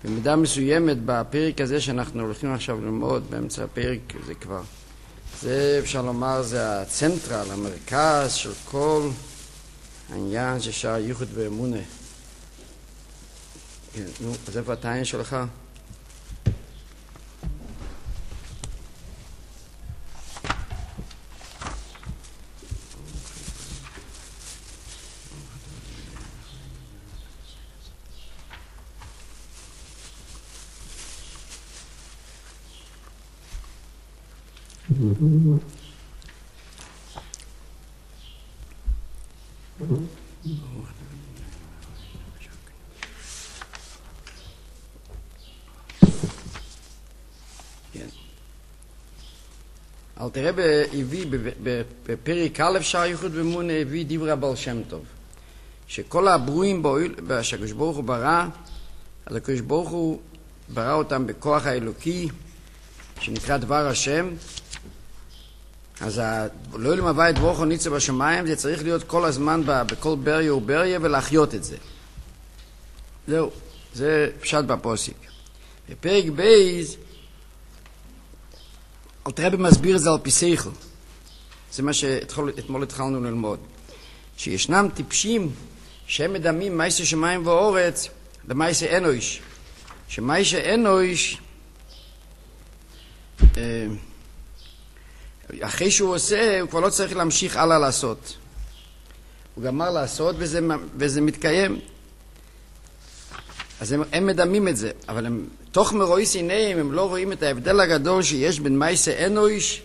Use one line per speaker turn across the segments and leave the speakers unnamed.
במידה מסוימת בפרק הזה שאנחנו הולכים עכשיו ללמוד, באמצע הפרק זה כבר, זה אפשר לומר זה הצנטרל, המרכז של כל העניין של שער ייחוד ואמונה. כן, נו, אז איפה התעיין שלך? אלתר רבי הביא בפרק א' שער ייחוד ואמונה, הביא דברי הבעל שם טוב, שכל הברואים שהקדוש ברוך הוא ברא, אז הקדוש ברוך הוא ברא אותם בכוח האלוקי שנקרא דבר השם. אז לא למבוא את ברוך הוא ניצה בשמיים, זה צריך להיות כל הזמן בכל בריה ובריה ולהחיות את זה. זהו, זה פשט בפוסק. בפרק בייז אלתר רבי מסביר את זה על פי שכל. זה מה שאתמול התחלנו ללמוד, שישנם טיפשים שהם מדמים מעשה שמיים ואורץ למעשה אנוש, שמעשה אנוש אחרי שהוא עושה הוא כבר לא צריך להמשיך הלאה לעשות, הוא גמר לעשות וזה מתקיים. אז הם מדמים את זה, אבל הם תוך מרואיס עיניהם הם לא רואים את ההבדל הגדול שיש בין מעשה אנוש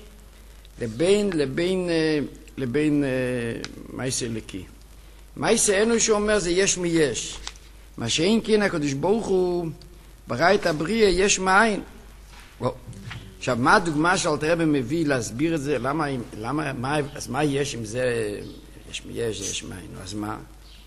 לבין מעשה אלוקי. מעשה אנוש הוא אומר זה יש מיש, מה שאין כן הקדוש ברוך הוא ברא את הבריאה יש מאין. עכשיו מה הדוגמה שאלתר רבי מביא להסביר את זה? אז מה יש אם זה יש מיש, זה יש מאין? אז מה?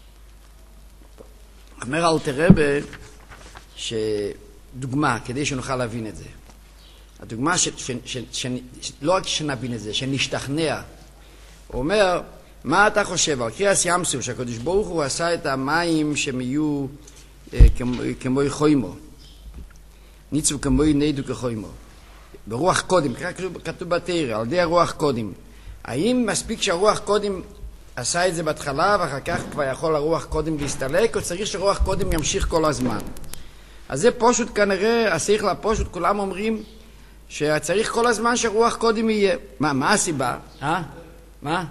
אומר אלתר רבי שדוגמה, כדי שנוכל להבין את זה. הדוגמה לא רק שנבין את זה, שנשתכנע. הוא אומר, מה אתה חושב על קריאת ים סוף, שהקדוש ברוך הוא עשה את המים שהם יהיו כמו חוימו, ניצבו כמו נדו כחוימו, ברוח קודם, כתוב בתורה, על ידי הרוח קודם. האם מספיק שהרוח קודם עשה את זה בהתחלה ואחר כך כבר יכול הרוח קודם להסתלק, או צריך שרוח קודם ימשיך כל הזמן? אז זה פשוט כנראה, השכל הפשוט, כולם אומרים שצריך כל הזמן שרוח קודם יהיה. מה הסיבה? מה?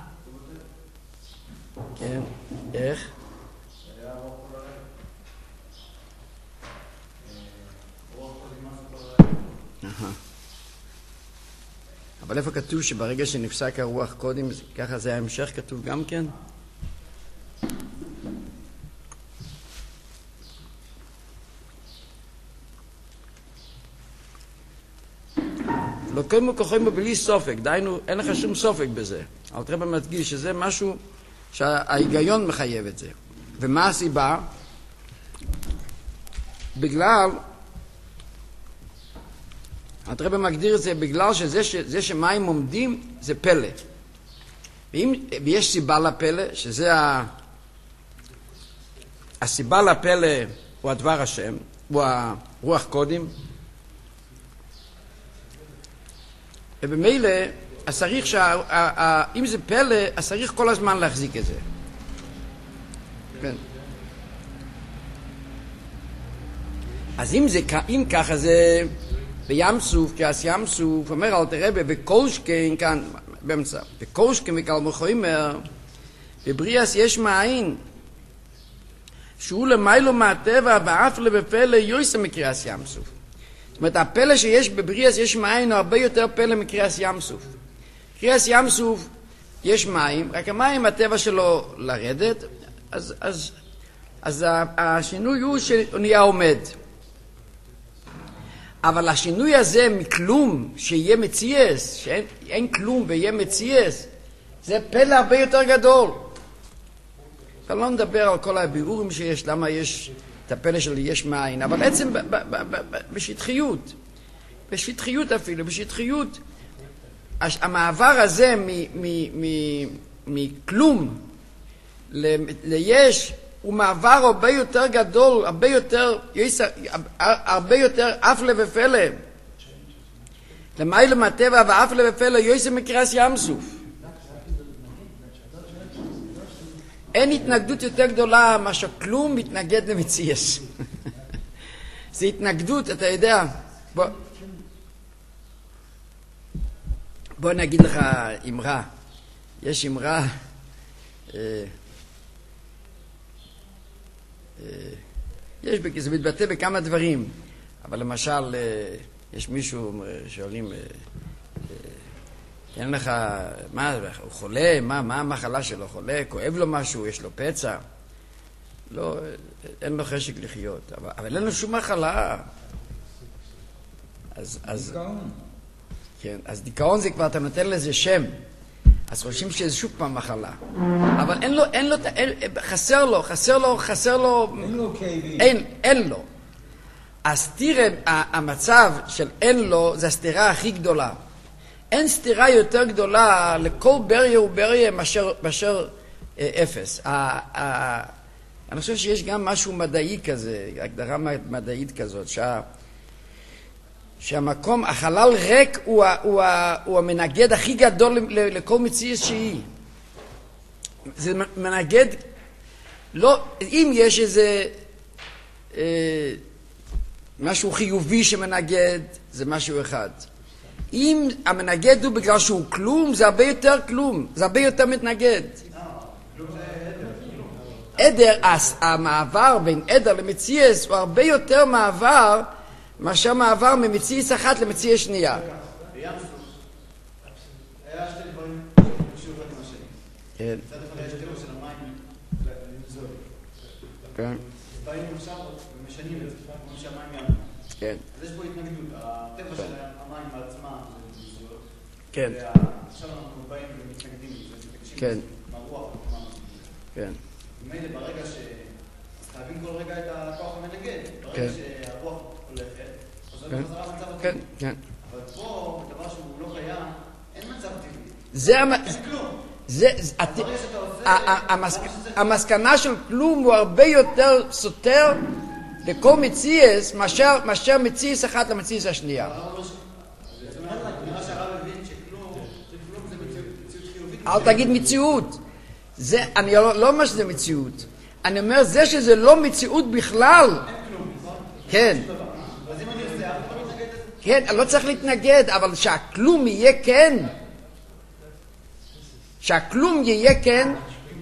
כן, איך? אבל איפה כתוב שברגע שנפסק הרוח קודם, ככה זה ההמשך כתוב גם כן? לא קיימו כוחנו בלי סופק, דיינו, אין לך שום סופק בזה. אלתר רבי מדגיש שזה משהו שההיגיון מחייב את זה. ומה הסיבה? בגלל, אלתר רבי מגדיר את זה בגלל שזה שמים עומדים זה פלא. ויש סיבה לפלא, שזה הסיבה לפלא הוא הדבר השם, הוא הרוח קודם. ובמילא, אז צריך אם זה פלא, אז צריך כל הזמן להחזיק את זה. כן. אז אם ככה זה בים סוף, כעס ים סוף, אומר אלתר רבי, וקושקן כאן, באמצע, וקושקן וקל מחוימר, בבריאס יש מאין, שהוא למיילו מהטבע, ואף לבפלא יויסה מקריאס ים סוף. זאת אומרת, הפלא שיש בבריאס יש מים הוא הרבה יותר פלא מקריאס ים סוף. קריאס ים סוף יש מים, רק המים הטבע שלו לרדת, אז השינוי הוא שנהיה עומד. אבל השינוי הזה מכלום שיהיה מציאס, שאין כלום ויהיה מציאס, זה פלא הרבה יותר גדול. אתה לא מדבר על כל הבירורים שיש, למה יש את הפלא של יש מאין, אבל בעצם בשטחיות אפילו, בשטחיות, המעבר הזה מכלום ליש, הוא מעבר הרבה יותר גדול, הרבה יותר אפלה ופלא. למיילא מהטבע ואפלה ופלא יוסף מקריאס ים סוף. אין התנגדות יותר גדולה מאשר כלום מתנגד למציאס. זה התנגדות, אתה יודע. בוא נגיד לך אמרה. יש אמרה, זה מתבטא בכמה דברים, אבל למשל יש מישהו שואלים, אין לך, מה, הוא חולה, מה המחלה שלו? חולה, כואב לו משהו, יש לו פצע? לא, אין לו חשק לחיות, אבל אין לו שום מחלה.
דיכאון.
כן, אז דיכאון זה כבר, אתה נותן לזה שם, אז חושבים שזה שוב פעם מחלה. אבל חסר לו.
אין לו כאבים.
אין לו. אז תראה, המצב של אין לו, זה הסתירה הכי גדולה. אין סתירה יותר גדולה לכל בריה ובריה מאשר אפס. אני חושב שיש גם משהו מדעי כזה, הגדרה מדעית כזאת, שהמקום, החלל ריק הוא המנגד הכי גדול לכל מציאות שהיא. זה מנגד, לא, אם יש איזה משהו חיובי שמנגד, זה משהו אחד. אם המנגד הוא בגלל שהוא כלום, זה הרבה יותר כלום, זה הרבה יותר מתנגד. עדר, המעבר בין עדר למציאס הוא הרבה יותר מעבר מאשר מעבר ממציאס אחת למציאס שנייה.
היה שתי דברים קשור אחד עם השני.
כן.
מצד אחד יש טבע של המים לנזול.
כן.
באים עכשיו ומשנים את זה, כמו שהמים יעמדו.
כן.
אז יש פה התנגדות, הטבע של המים בעצמם זה נזול.
כן.
ועכשיו אנחנו באים ומתנגדים לזה,
כן.
מהרוח.
כן.
ממילא ברגע חייבים כל רגע את הכוח המנגד. ברגע שהרוח הולכת, חוזר בחזרה למצב הטבעי.
כן.
אבל פה, דבר שהוא לא קיים, אין מצב טבעי.
זה
כלום.
המסקנה של כלום הוא הרבה יותר סותר לכל מציאס מאשר מציאס אחת למציאס השנייה.
נראה שהרב מבין שכלום זה מציאות חיובית.
אל תגיד מציאות. אני לא אומר שזה מציאות. אני אומר זה שזה לא מציאות בכלל.
אין כלום, נכון?
כן.
אז אם אני עושה, אני לא מתנגד לזה.
כן, אני לא צריך להתנגד, אבל שהכלום יהיה כן. שהכלום יהיה כן.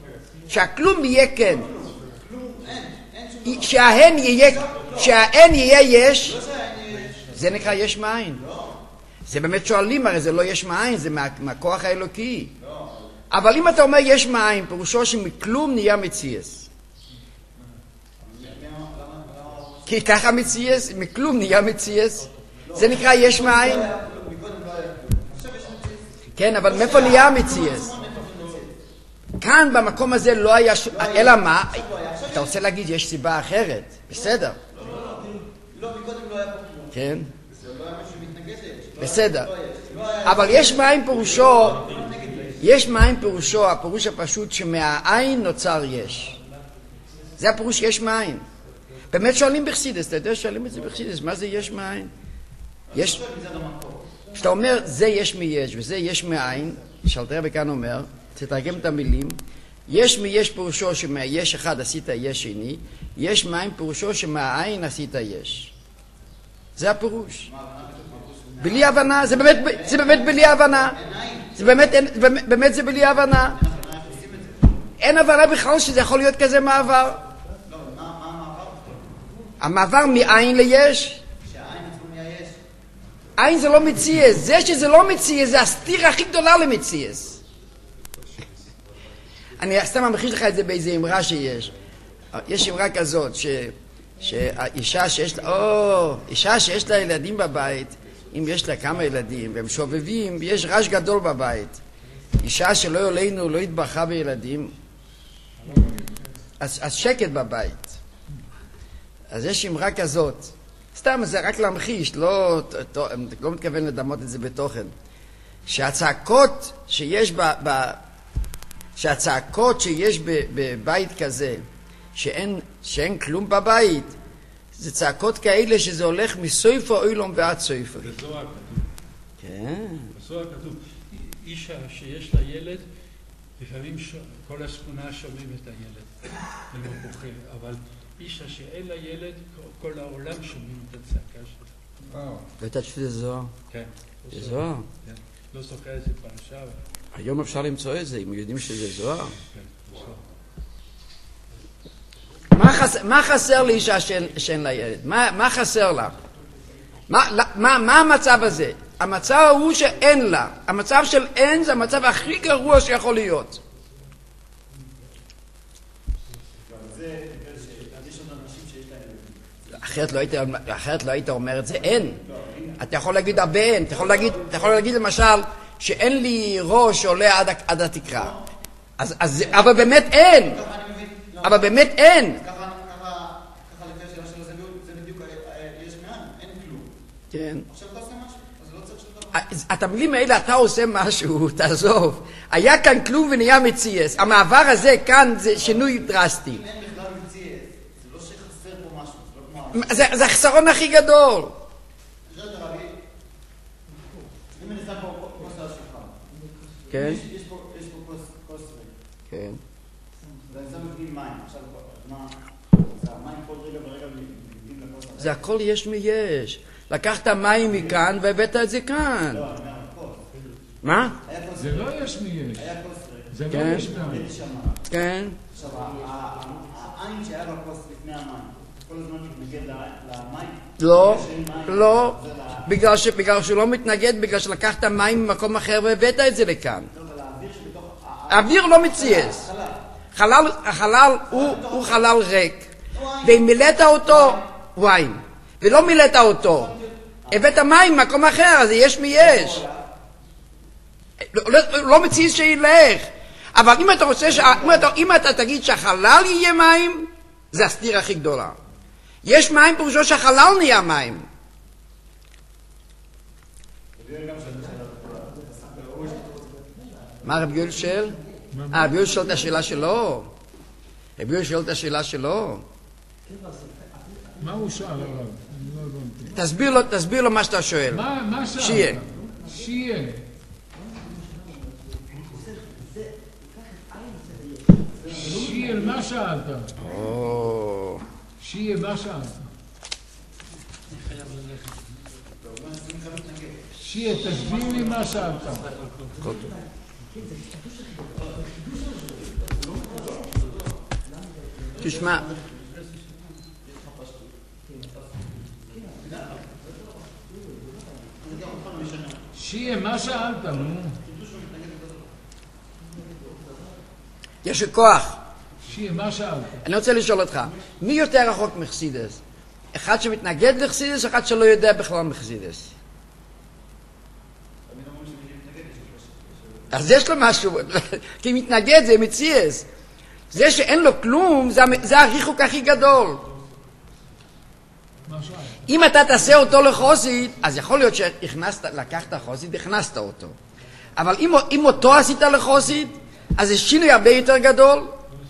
שהאין יהיה יש. זה נקרא יש מאין. זה באמת שואלים, הרי זה לא יש מאין, זה מהכוח האלוקי. אבל אם אתה אומר יש מאין, פירושו שמכלום נהיה מציאס. כי ככה מציאס, מכלום נהיה מציאס. זה נקרא יש מאין. כן, אבל מאיפה נהיה מציאס? כאן במקום הזה לא היה, אלא מה? אתה רוצה להגיד יש סיבה אחרת, בסדר.
לא, מקודם לא היה פה כלום.
כן.
זה לא היה משהו מתנגד לי.
בסדר. אבל יש מאין פירושו, הפירוש הפשוט שמהעין נוצר יש. זה הפירוש יש מאין. באמת שואלים בחסידות, אתה יודע שואלים את זה בחסידות, מה זה יש מאין? יש, כשאתה אומר זה יש מיש וזה יש מאין, שאלתר בכאן אומר, תתרגם את המילים, יש מיש פירושו שמהיש אחד עשית יש שני, יש מאין פירושו שמהעין עשית יש. זה הפירוש. בלי הבנה, זה באמת בלי הבנה. באמת זה בלי הבנה. אין הבנה בכלל שזה יכול להיות כזה מעבר. המעבר מעין ליש. עין זה לא מציאס. זה שזה לא מציאס זה הסתירה הכי גדולה למציאס. אני סתם ממחיש לך את זה באיזה אמרה שיש. יש אמרה כזאת שאישה שיש לה ילדים בבית, אם יש לה כמה ילדים והם שובבים, יש רעש גדול בבית. אישה שלא יולנו לא התברכה בילדים, אז שקט בבית. אז יש אמרה כזאת, סתם זה רק להמחיש, לא מתכוון לדמות את זה בתוכן, שהצעקות שיש בבית כזה, שאין כלום בבית, זה צעקות כאלה שזה הולך מסויפו אוילום ועד סויפו.
בזוהר כתוב.
כן.
בזוהר כתוב, אישה שיש לה ילד, לפעמים כל השכונה שומעים את הילד, ולא בוכה, אבל אישה שאין לה ילד, כל העולם שומעים את הצעקה שלה.
ואתה תשאיר את זה זוהר?
כן.
זה זוהר?
כן. לא זוכר איזה פרשה, אבל...
היום אפשר למצוא את זה, אם יודעים שזה זוהר.
כן, זוהר.
מה חסר לאישה שאין לה ילד? מה חסר לה? מה המצב הזה? המצב הוא שאין לה. המצב של אין זה המצב הכי גרוע שיכול להיות. אחרת לא היית אומר את זה אין. אתה יכול להגיד הרבה אין. אתה יכול להגיד למשל שאין לי ראש שעולה עד התקרה. אבל באמת אין. אבל באמת אין.
ככה לפי השאלה שלו זה בדיוק יש מעט, אין כלום.
כן.
עכשיו אתה עושה משהו, אז לא צריך שום דבר.
התמלים האלה, אתה עושה משהו, תעזוב. היה כאן כלום ונהיה מציאס. המעבר הזה כאן זה שינוי דרסטי.
אין בכלל מציאס, זה לא שחסר פה משהו, זה לא כמו...
זה החסרון הכי גדול.
שואלת הרבי, אם אני שם פה כוס על השולחן,
כן.
יש פה כוס ריק,
כן.
ואני שם בפנים מים, עכשיו מה? זה המים כל רגע ורגע מביאים לכוס הזה.
זה הכל יש מיש. לקחת מים מכאן והבאת את זה כאן.
לא, אני אומר, כוס.
מה?
היה כוס
זה
ריק,
לא יש מי יש.
היה כוס ריק.
זה לא
כן.
יש מי.
יש שם.
כן.
עכשיו, העין שהיה בכוס לפני המים, כל הזמן מתנגד למים?
לא,
שאין מים,
לא.
זה
בגלל שהוא לא מתנגד, בגלל שלקחת מים ממקום אחר והבאת את זה לכאן.
אבל האוויר שבתוך...
האוויר לא מציאס. החלל הוא חלל ריק. ואם מילאת אותו, וואין. ולא מילאת אותו. הבאת מים ממקום אחר, אז יש מי יש. לא מציאס שילך. אבל אם אתה רוצה, אם אתה תגיד שהחלל יהיה מים, זה הסתירה הכי גדולה. יש מים פירושו שהחלל נהיה מים. מה רב יואל שואל? רב יואל שואל את השאלה שלו. רב יואל שואל את השאלה שלו.
מה הוא שאל הרב? אני לא הבנתי.
תסביר לו מה שאתה שואל.
מה שאלת?
שיהיה.
שיהיה. שיהיה, מה שאלת? שיהיה, מה שאלת? שיהיה, תסביר לי מה שאלת.
תשמע.
שיהיה, מה שאלת, נו?
יש כוח.
שיהיה, מה שאלת?
אני רוצה לשאול אותך, מי יותר רחוק מחסידס? אחד שמתנגד לחסידס, אחד שלא יודע בכלל מחסידס. אז יש לו משהו, כי מתנגד זה מציאס. זה שאין לו כלום, זה הריחוק הכי גדול.
מה שאלת?
אם אתה תעשה אותו לחוסית, אז יכול להיות לקחת חוסית, הכנסת אותו. אבל אם אותו עשית לחוסית, אז זה שינוי הרבה יותר גדול.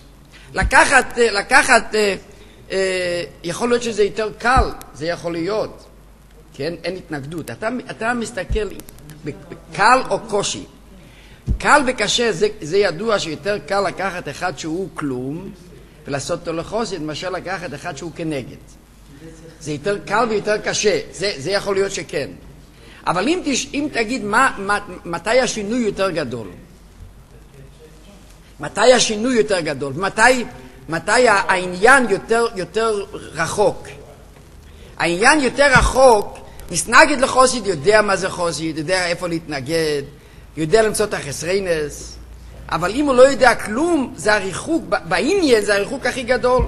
לקחת, יכול להיות שזה יותר קל, זה יכול להיות. כן, אין התנגדות. אתה מסתכל בקל או קושי. קל וקשה, זה ידוע שיותר קל לקחת אחד שהוא כלום, ולעשות אותו לחוסית, מאשר לקחת אחד שהוא כנגד. זה יותר קל ויותר קשה, זה יכול להיות שכן. אבל אם תגיד מתי השינוי יותר גדול, מתי השינוי יותר גדול, מתי העניין יותר רחוק. העניין יותר רחוק, מסנגד לחוסית, יודע מה זה חוסית, יודע איפה להתנגד, יודע למצוא את החסרינס, אבל אם הוא לא יודע כלום, זה הריחוק, בעניין זה הריחוק הכי גדול.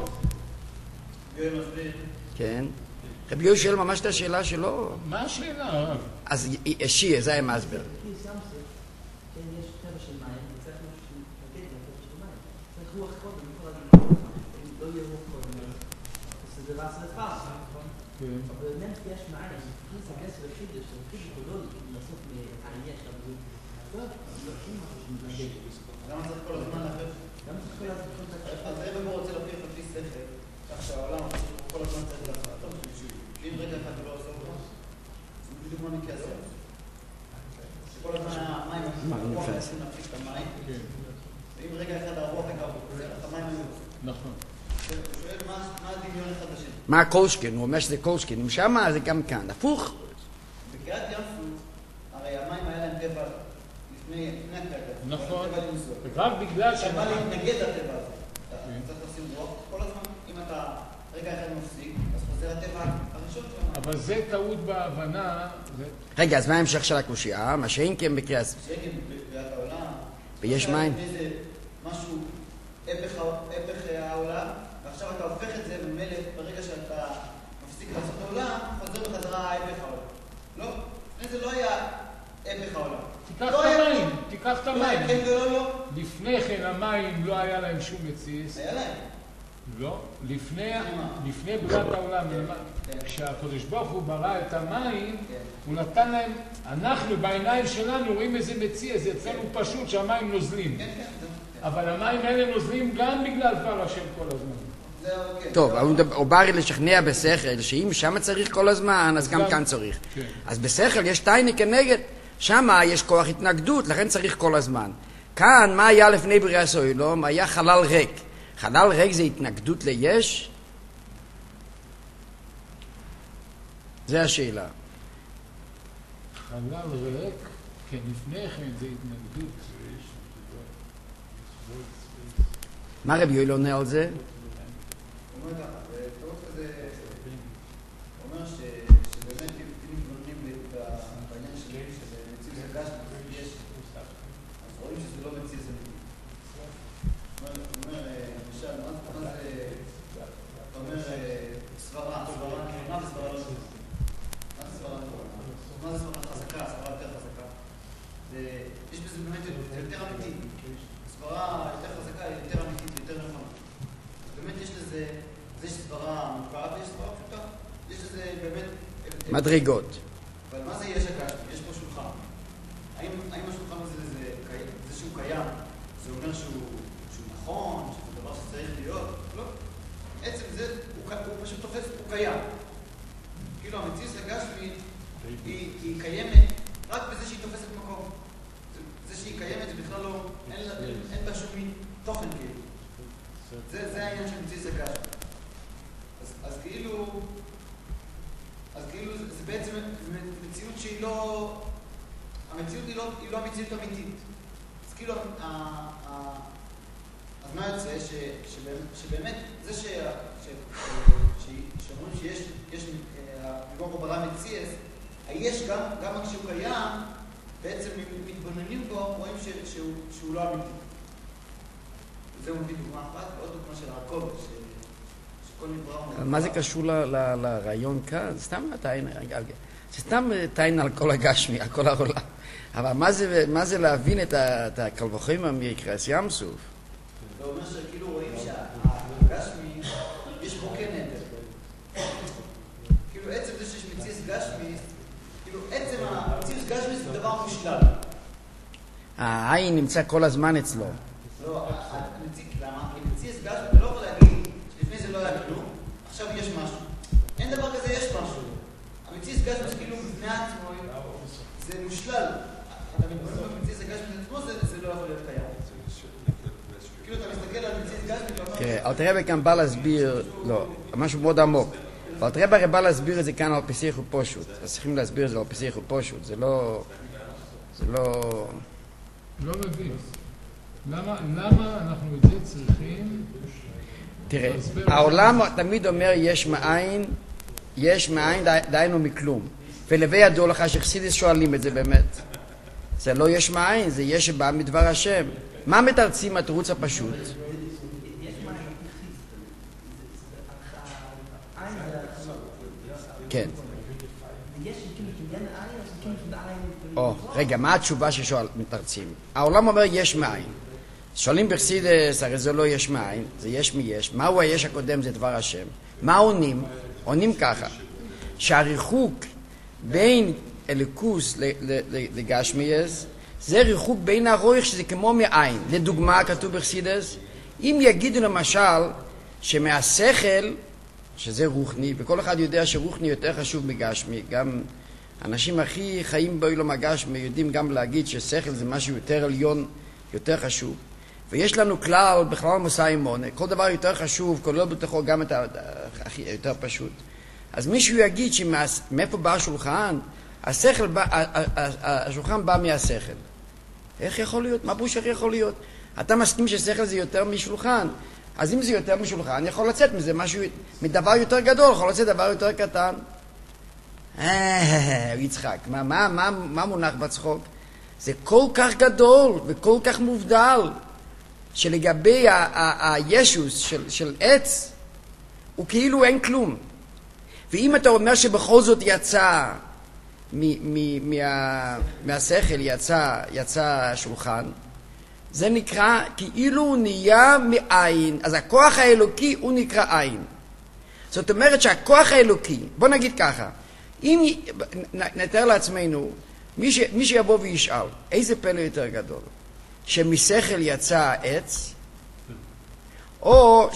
כן. רבי יואל שואל ממש את השאלה שלו.
מה השאלה, הרב?
אז שיהיה, זה היה מסבר.
למה צריך כל הזמן להפך? אז הרב רוצה להפך לפי שכל, כך שהעולם כל הזמן צריך להפך. אם רגע אחד הוא לא עושה אותו, זה בדיוק מה מקרה הזה. שכל הזמן המים הרוח מנסים להפסיק את המים, ואם רגע אחד הרוח הייתה המים היו.
נכון.
הוא שואל מה הדמיון אחד לשני.
מה קולשקין? הוא אומר שזה קולשקין. אם שמה זה גם כאן. הפוך.
בקריאת ים סוף, הרי המים היה להם טבע לפני הקריאת ים סוף.
נכון. רק בגלל
שבא להתנגד לטבע הזה. אתה צריך לשים רוח. כל הזמן, אם אתה רגע אחד מפסיק, אז חוזר הטבע הראשון שלנו.
אבל זה טעות בהבנה.
רגע, אז מה ההמשך של הקושייה? מה שאין כן בקריאת...
שאין כן בקריאת העולם.
ויש מים.
זה משהו הפך העולם, ועכשיו אתה הופך את זה במילא, ברגע שאתה מפסיק לעשות העולם, חוזר בחזרה ההפך העולם. לא, לפני זה לא היה הפך העולם.
תיקח את המים.
כן ולא לא.
לפני כן המים לא היה להם שום מציאות.
היה להם.
לא, לפני בריאת העולם, כשהקדוש ברוך הוא ברא את המים, הוא נתן להם, אנחנו בעיניים שלנו רואים איזה מציאות, זה אצלנו פשוט שהמים נוזלים. אבל המים האלה נוזלים גם בגלל דבר השם כל הזמן.
טוב, הוא בא לשכנע בשכל, שאם שם צריך כל הזמן, אז גם כאן צריך. אז בשכל יש טיינה כנגד, שם יש כוח התנגדות, לכן צריך כל הזמן. כאן, מה היה לפני בריאת העולם? היה חלל ריק. חלל ריק זה התנגדות ליש? זה השאלה.
חלל ריק, כן, לפני כן זה התנגדות.
מה רבי יואל עונה על זה?
הוא אומר ככה, בתיאוריה כזה, הוא אומר שבאמת אם מתבוננים בעניין של מציאות הגש, יש, אז רואים שזה לא מציאות זה מציאות. הוא אומר, למשל, מה זה, אתה אומר, סברה נכונה וסברה לא נכונה. מה זה סברה נכונה? מה זה סברה חזקה, סברה יותר חזקה? יש בזה באמת יותר אמיתי. סברה יותר חזקה, יותר אמיתית, יותר נכונה. באמת יש לזה, יש סברה מורכבת ויש סברה פשוטה. יש לזה באמת...
מדרגות.
אבל מה זה יש הגשמי? יש פה שולחן. האם השולחן הזה זה שהוא קיים, זה אומר שהוא נכון, שזה דבר שצריך להיות? לא. עצם זה, הוא פשוט תופס, הוא קיים. כאילו המציאות הגשמי היא קיימת רק בזה שהיא תופסת מקום. זה שהיא קיימת, זה בכלל לא, אין בה שום תוכן כאילו. זה העניין של מציאות הגשמי. אז כאילו זה בעצם מציאות שהיא לא, המציאות היא לא המציאות האמיתית. אז כאילו, אז מה יוצא? שבאמת, זה שאומרים שיש, במקום ברא מציאות, היש גם כשהוא קיים, בעצם מתבוננים בו, רואים שהוא לא אמיתי. זה מביא דוגמה אחת, ועוד דוגמה של העקוב, שכל נברא...
מה זה קשור לרעיון כאן? זה סתם טעין על כל הגשמי, על כל העולם. אבל מה זה להבין את הקלבוחים מקריאת ים סוף?
זה אומר שכאילו רואים שהגשמי, יש בו כן נדר. כאילו עצם זה שיש מציאות גשמי, כאילו עצם המציאות גשמי זה דבר מושלם.
העין נמצא כל הזמן אצלו.
לא, למה? מציאות גשמי, אתה לא יכול להגיד שלפני זה לא היה כלום, עכשיו יש משהו. אין דבר כזה, יש משהו. המציאות גשמי זה כאילו בפני עצמו, זה מושלל. אתה מתבונן במציאות גשמי עצמו, זה לא יכול להיות קיים. כאילו אתה מסתכל על מציאות גשמי,
תראה, אלתר רבי כאן בא להסביר, לא, משהו מאוד עמוק. אלתר רבי בא להסביר את זה כאן על פסיך ופשוט. אז צריכים להסביר את זה על פסיך ופשוט. זה לא...
לא מבין. למה אנחנו את זה צריכים...
תראה, העולם תמיד אומר יש מאין דיינו מכלום. ולווה ידוע לך שחסידות שואלים את זה באמת. זה לא יש מאין, זה יש שבא מדבר השם. מה מתרצים התירוץ הפשוט? כן. רגע, מה התשובה שמתרצים? העולם אומר יש מאין. שואלים בחסידות, הרי זה לא יש מאין, זה יש מיש. מהו היש הקודם? זה דבר השם. מה עונים? עונים ככה, שהריחוק בין אלוקוס לגשמיאס זה ריחוק בין הרויך שזה כמו מעין. לדוגמה, כתוב בחסידות, אם יגידו למשל שמהשכל, שזה רוחני, וכל אחד יודע שרוחני יותר חשוב מגשמי, גם אנשים הכי חיים בעולם הגשמי יודעים גם להגיד ששכל זה משהו יותר עליון, יותר חשוב. ויש לנו כלל בכלל מוסאי מונה, כל דבר יותר חשוב, כולל בתוכו גם את הכי יותר פשוט. אז מישהו יגיד שמאיפה בא השולחן, השולחן בא מהשכל. איך יכול להיות? מה פירוש איך יכול להיות? אתה מסכים ששכל זה יותר משולחן, אז אם זה יותר משולחן, יכול לצאת מזה משהו, מדבר יותר גדול, יכול לצאת דבר יותר קטן. יצחק, מה מונח בצחוק? זה כל כך גדול וכל כך מובדל, שלגבי הישוס של עץ, הוא כאילו אין כלום. ואם אתה אומר שבכל זאת יצא מהשכל, יצא שולחן, זה נקרא כאילו הוא נהיה מעין. אז הכוח האלוקי הוא נקרא עין. זאת אומרת שהכוח האלוקי, בוא נגיד ככה, אם נתאר לעצמנו, מי שיבוא וישאל, איזה פלא יותר גדול? שמשכל יצא עץ, או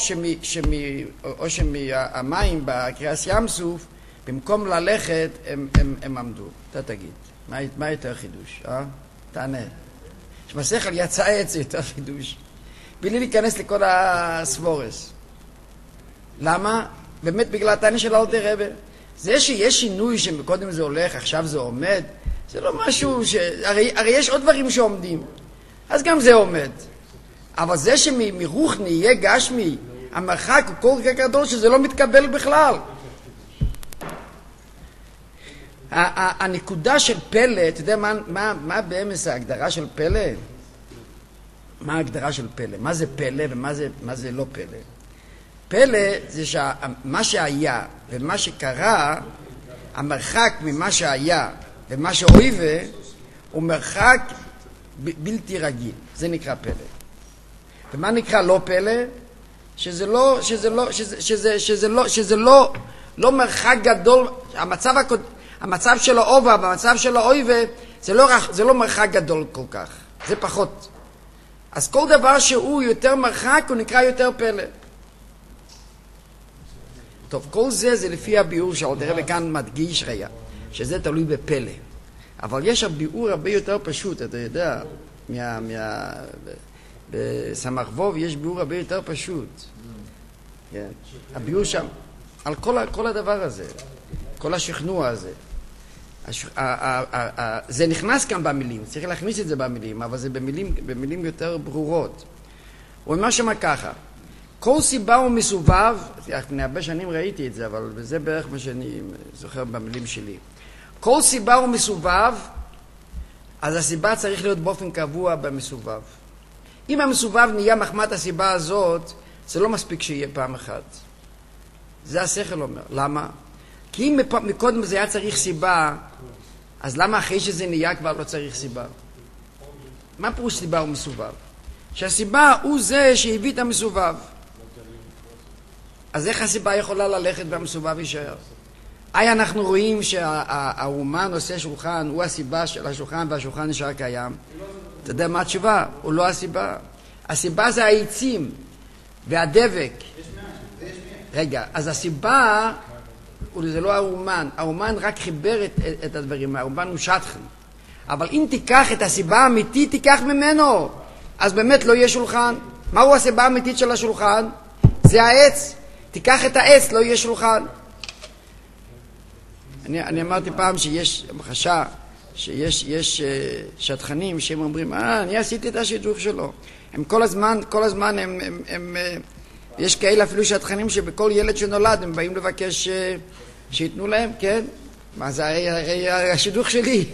שמהמים בקריאס ים סוף, במקום ללכת הם עמדו. אתה תגיד, מה יותר חידוש? תענה. שמשכל יצא עץ יותר חידוש. בלי להיכנס לכל הסבורס. למה? באמת בגלל הטענה של אלתר רבי. זה שיש שינוי שקודם זה הולך, עכשיו זה עומד, זה לא משהו הרי יש עוד דברים שעומדים. אז גם זה עומד. אבל זה שמרוחני יהיה גשמי, המרחק הוא כל כך גדול שזה לא מתקבל בכלל. הנקודה של פלא, אתה יודע מה באמת ההגדרה של פלא? מה ההגדרה של פלא? מה זה פלא ומה זה לא פלא? פלא זה שמה שהיה ומה שקרה, המרחק ממה שהיה ומה שאויבה, הוא מרחק בלתי רגיל. זה נקרא פלא. ומה נקרא לא פלא? שזה לא מרחק גדול. המצב של האובה והמצב של האויבה זה לא מרחק גדול כל כך. זה פחות. אז כל דבר שהוא יותר מרחק הוא נקרא יותר פלא. טוב, כל זה לפי הביאור שאלתר רבי כאן מדגיש רגע, שזה תלוי בפלא. אבל יש הביאור הרבה יותר פשוט, אתה יודע, בסמ"ך ווב יש ביאור הרבה יותר פשוט. כן. הביאור שם, על כל הדבר הזה, כל השכנוע הזה. זה נכנס כאן במילים, צריך להכניס את זה במילים, אבל זה במילים יותר ברורות. הוא אומר שמה ככה, כל סיבה הוא מסובב, לפני הרבה שנים ראיתי את זה, אבל זה בערך מה שאני זוכר במילים שלי. כל סיבה הוא מסובב, אז הסיבה צריך להיות באופן קבוע במסובב. אם המסובב נהיה מחמת הסיבה הזאת, זה לא מספיק שיהיה פעם אחת. זה השכל אומר. למה? כי אם מקודם זה היה צריך סיבה, אז למה אחרי שזה נהיה כבר לא צריך סיבה? מה פירוש סיבה הוא מסובב? שהסיבה הוא זה שהביא את המסובב. אז איך הסיבה יכולה ללכת והמסובב יישאר? אנחנו רואים שהאומן עושה שולחן, הוא הסיבה של השולחן והשולחן נשאר קיים. אתה יודע מה התשובה? הוא לא הסיבה. הסיבה זה העצים והדבק. רגע, אז הסיבה זה לא האומן. האומן רק חיבר את הדברים. האומן הוא שטחן. אבל אם תיקח את הסיבה האמיתית, תיקח ממנו. אז באמת לא יהיה שולחן. מהו הסיבה האמיתית של השולחן? זה העץ. תיקח את העץ, לא יהיה שולחן. אני אמרתי פעם שיש המחשה, שיש שטחנים שהם אומרים, אני עשיתי את השידוך שלו. הם כל הזמן יש כאלה אפילו שטחנים שבכל ילד שנולד הם באים לבקש שיתנו להם, כן? מה זה השידוך שלי?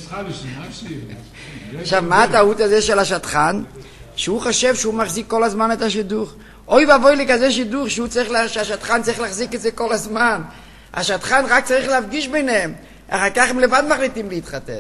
עכשיו, מה הטעות הזה של השטחן? שהוא חושב שהוא מחזיק כל הזמן את השידוך. אוי ואבוי לי כזה שידוך שהשטחן צריך להחזיק את זה כל הזמן. השטחן רק צריך להפגיש ביניהם. אחר כך הם לבד מחליטים להתחתן.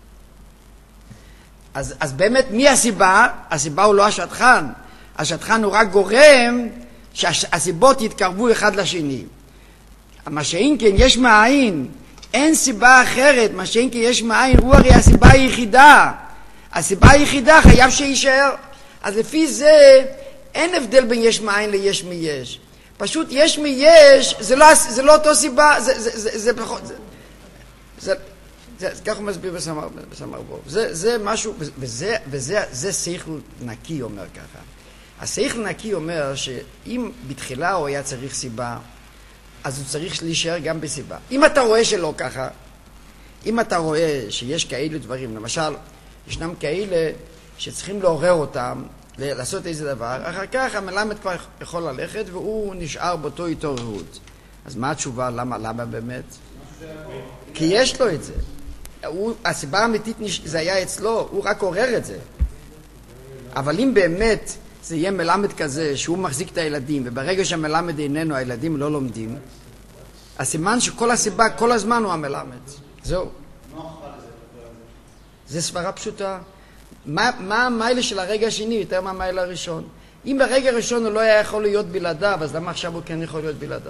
אז באמת מי הסיבה? הסיבה הוא לא השטחן. השטחן הוא רק גורם שהסיבות יתקרבו אחד לשני. מה שאין כן יש מאין, אין סיבה אחרת. מה שאין כן יש מאין, הוא הרי הסיבה היחידה. הסיבה היחידה חייב שיישאר. אז לפי זה אין הבדל בין יש מאין ליש מיש. פשוט יש מיש, זה לא אותו סיבה, זה פחות, כך הוא מסביר בסמר בו. זה משהו, וזה שכל נקי אומר ככה. השכל נקי אומר שאם בתחילה הוא היה צריך סיבה, אז הוא צריך להישאר גם בסיבה. אם אתה רואה שלא ככה, אם אתה רואה שיש כאלה דברים, למשל, ישנם כאלה שצריכים לעורר אותם, לעשות איזה דבר, אחר כך המלמד כבר יכול ללכת והוא נשאר באותו התעוררות. אז מה התשובה? למה באמת? כי יש לו את זה. הסיבה האמיתית זה היה אצלו, הוא רק עורר את זה. אבל אם באמת זה יהיה מלמד כזה שהוא מחזיק את הילדים, וברגע שהמלמד איננו, הילדים לא לומדים, הסימן שכל הסיבה כל הזמן הוא המלמד. זהו. זה סברה פשוטה. מה המיילה של הרגע השני יותר מהמיילה הראשון? אם ברגע הראשון הוא לא היה יכול להיות בלעדיו, אז למה עכשיו הוא כן יכול להיות בלעדיו?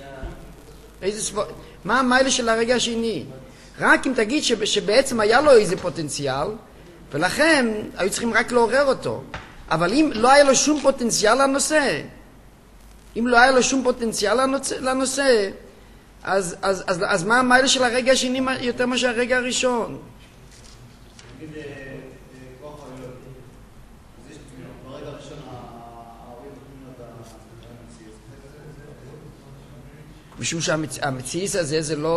מה המיילה של הרגע השני? רק אם תגיד שבעצם היה לו איזה פוטנציאל, ולכן היו צריכים רק לעורר אותו. אבל אם לא היה לו שום פוטנציאל לנושא, אז מה המיילה של הרגע השני יותר מאשר הרגע הראשון?
נגיד, כוח העליון. אז יש ברגע הראשון, ההורים נותנים לו את המציאות.
משום שהמציאות הזה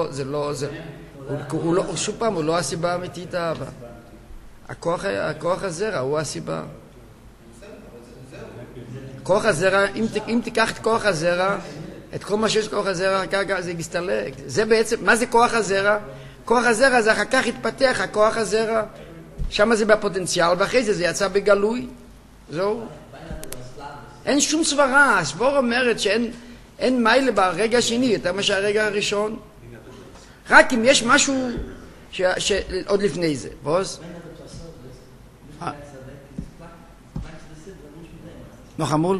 שוב פעם, הוא לא הסיבה האמיתית האהבה. הכוח הזרע הוא הסיבה. כוח הזרע, אם תיקח את כוח הזרע, את כל מה שיש כוח הזרע, זה יסתלק. זה בעצם, מה זה כוח הזרע? כוח הזרע זה אחר כך התפתח, הכוח הזרע. שם זה בפוטנציאל, ואחרי זה יצא בגלוי. זהו. אין שום סברה. הסבור אומרת שאין מיילה ברגע השני, יותר מאשר הרגע הראשון. רק אם יש משהו עוד לפני זה. בוס? noch einmal?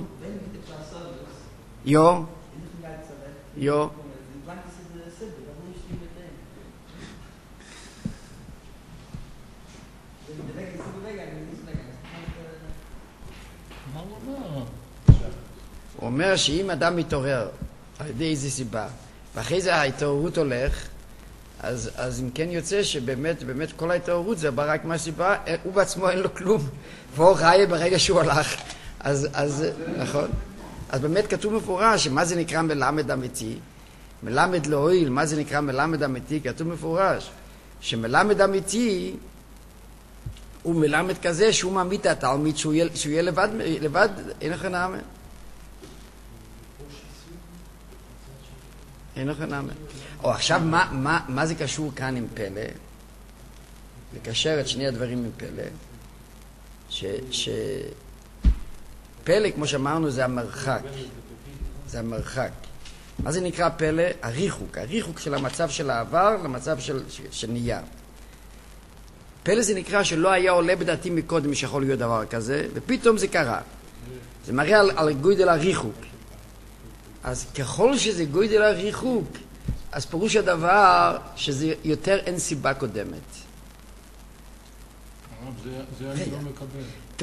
Ja. Ja. הוא אומר שאם אדם מתעורר על ידי איזו סיבה, ואחרי זה ההתעוררות הולך, אז אם כן יוצא שבאמת כל ההתעוררות זה בא רק מהסיבה, הוא בעצמו אין לו כלום, והוא ראה ברגע שהוא הלך. אז נכון. אז באמת כתוב מפורש שמה זה נקרא מלמד אמיתי, מלמד להועיל. מה זה נקרא מלמד אמיתי? כתוב מפורש שמלמד אמיתי הוא מלמד כזה שהוא מעמיד את התלמיד שהוא יהיה לבד, אין לך נאמן. אין לך נאמן. או עכשיו מה זה קשור כאן עם פלא? לקשר את שני הדברים עם פלא, פלא, כמו שאמרנו, זה המרחק. זה המרחק. מה זה נקרא פלא? הריחוק של המצב של העבר למצב של נהיה. פלא זה נקרא שלא היה עולה בדעתי מקודם שיכול להיות דבר כזה, ופתאום זה קרה. זה מראה על גודל הריחוק. אז ככל שזה גודל הריחוק, אז פירוש הדבר שזה יותר אין סיבה קודמת.
זה אני לא מקבל.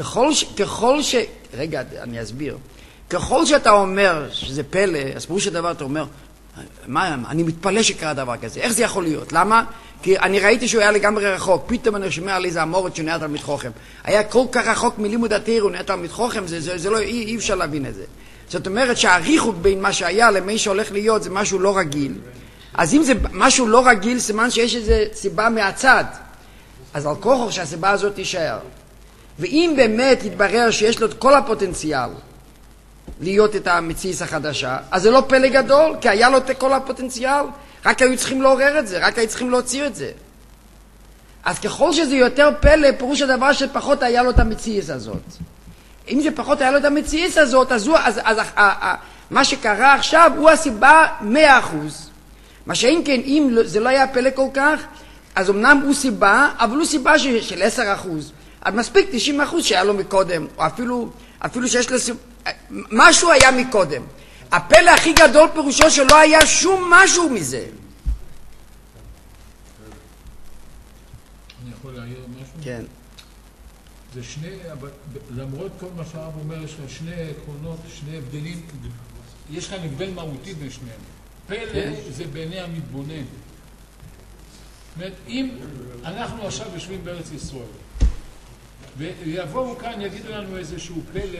רגע, אני אסביר. ככל שאתה אומר שזה פלא, אז פירוש הדבר אתה אומר, אני מתפלא שקרה דבר כזה. איך זה יכול להיות? למה? כי אני ראיתי שהוא היה לגמרי רחוק. פתאום אני שומע על איזה אמורת שהוא נהיה תלמיד חוכם. היה כל כך רחוק מלימוד התורה, הוא נהיה תלמיד חוכם, זה לא, אי אפשר להבין את זה. זאת אומרת שהריחוק בין מה שהיה למי שהולך להיות זה משהו לא רגיל. אז אם זה משהו לא רגיל, סימן שיש איזו סיבה מהצד. אז על כוחו שהסיבה הזאת תישאר. ואם באמת יתברר שיש לו את כל הפוטנציאל להיות את המציאות החדשה, אז זה לא פלא גדול, כי היה לו את כל הפוטנציאל, רק היו צריכים לעורר את זה, רק היו צריכים להוציא את זה. אז ככל שזה יותר פלא, פירוש הדבר שפחות היה לו את המציאות הזאת. אם זה פחות היה לו את המציאות הזאת, אז מה שקרה עכשיו הוא הסיבה 100%. מה שאם כן, אם זה לא היה פלא כל כך, אז אמנם הוא סיבה, אבל הוא סיבה של 10%. אז מספיק 90% שהיה לו מקודם, או אפילו שיש לו משהו היה מקודם. הפלא הכי גדול פירושו שלא היה שום משהו מזה.
אני יכול להעיר משהו?
כן.
זה שני, למרות כל מה שהרב אומר, יש לך שני עקרונות, שני הבדלים, יש לך הבדל מהותי בין שניהם. פלא זה בעיני המתבונן. זאת אומרת, אם אנחנו עכשיו יושבים בארץ ישראל, ויבואו כאן, יגידו לנו איזשהו פלא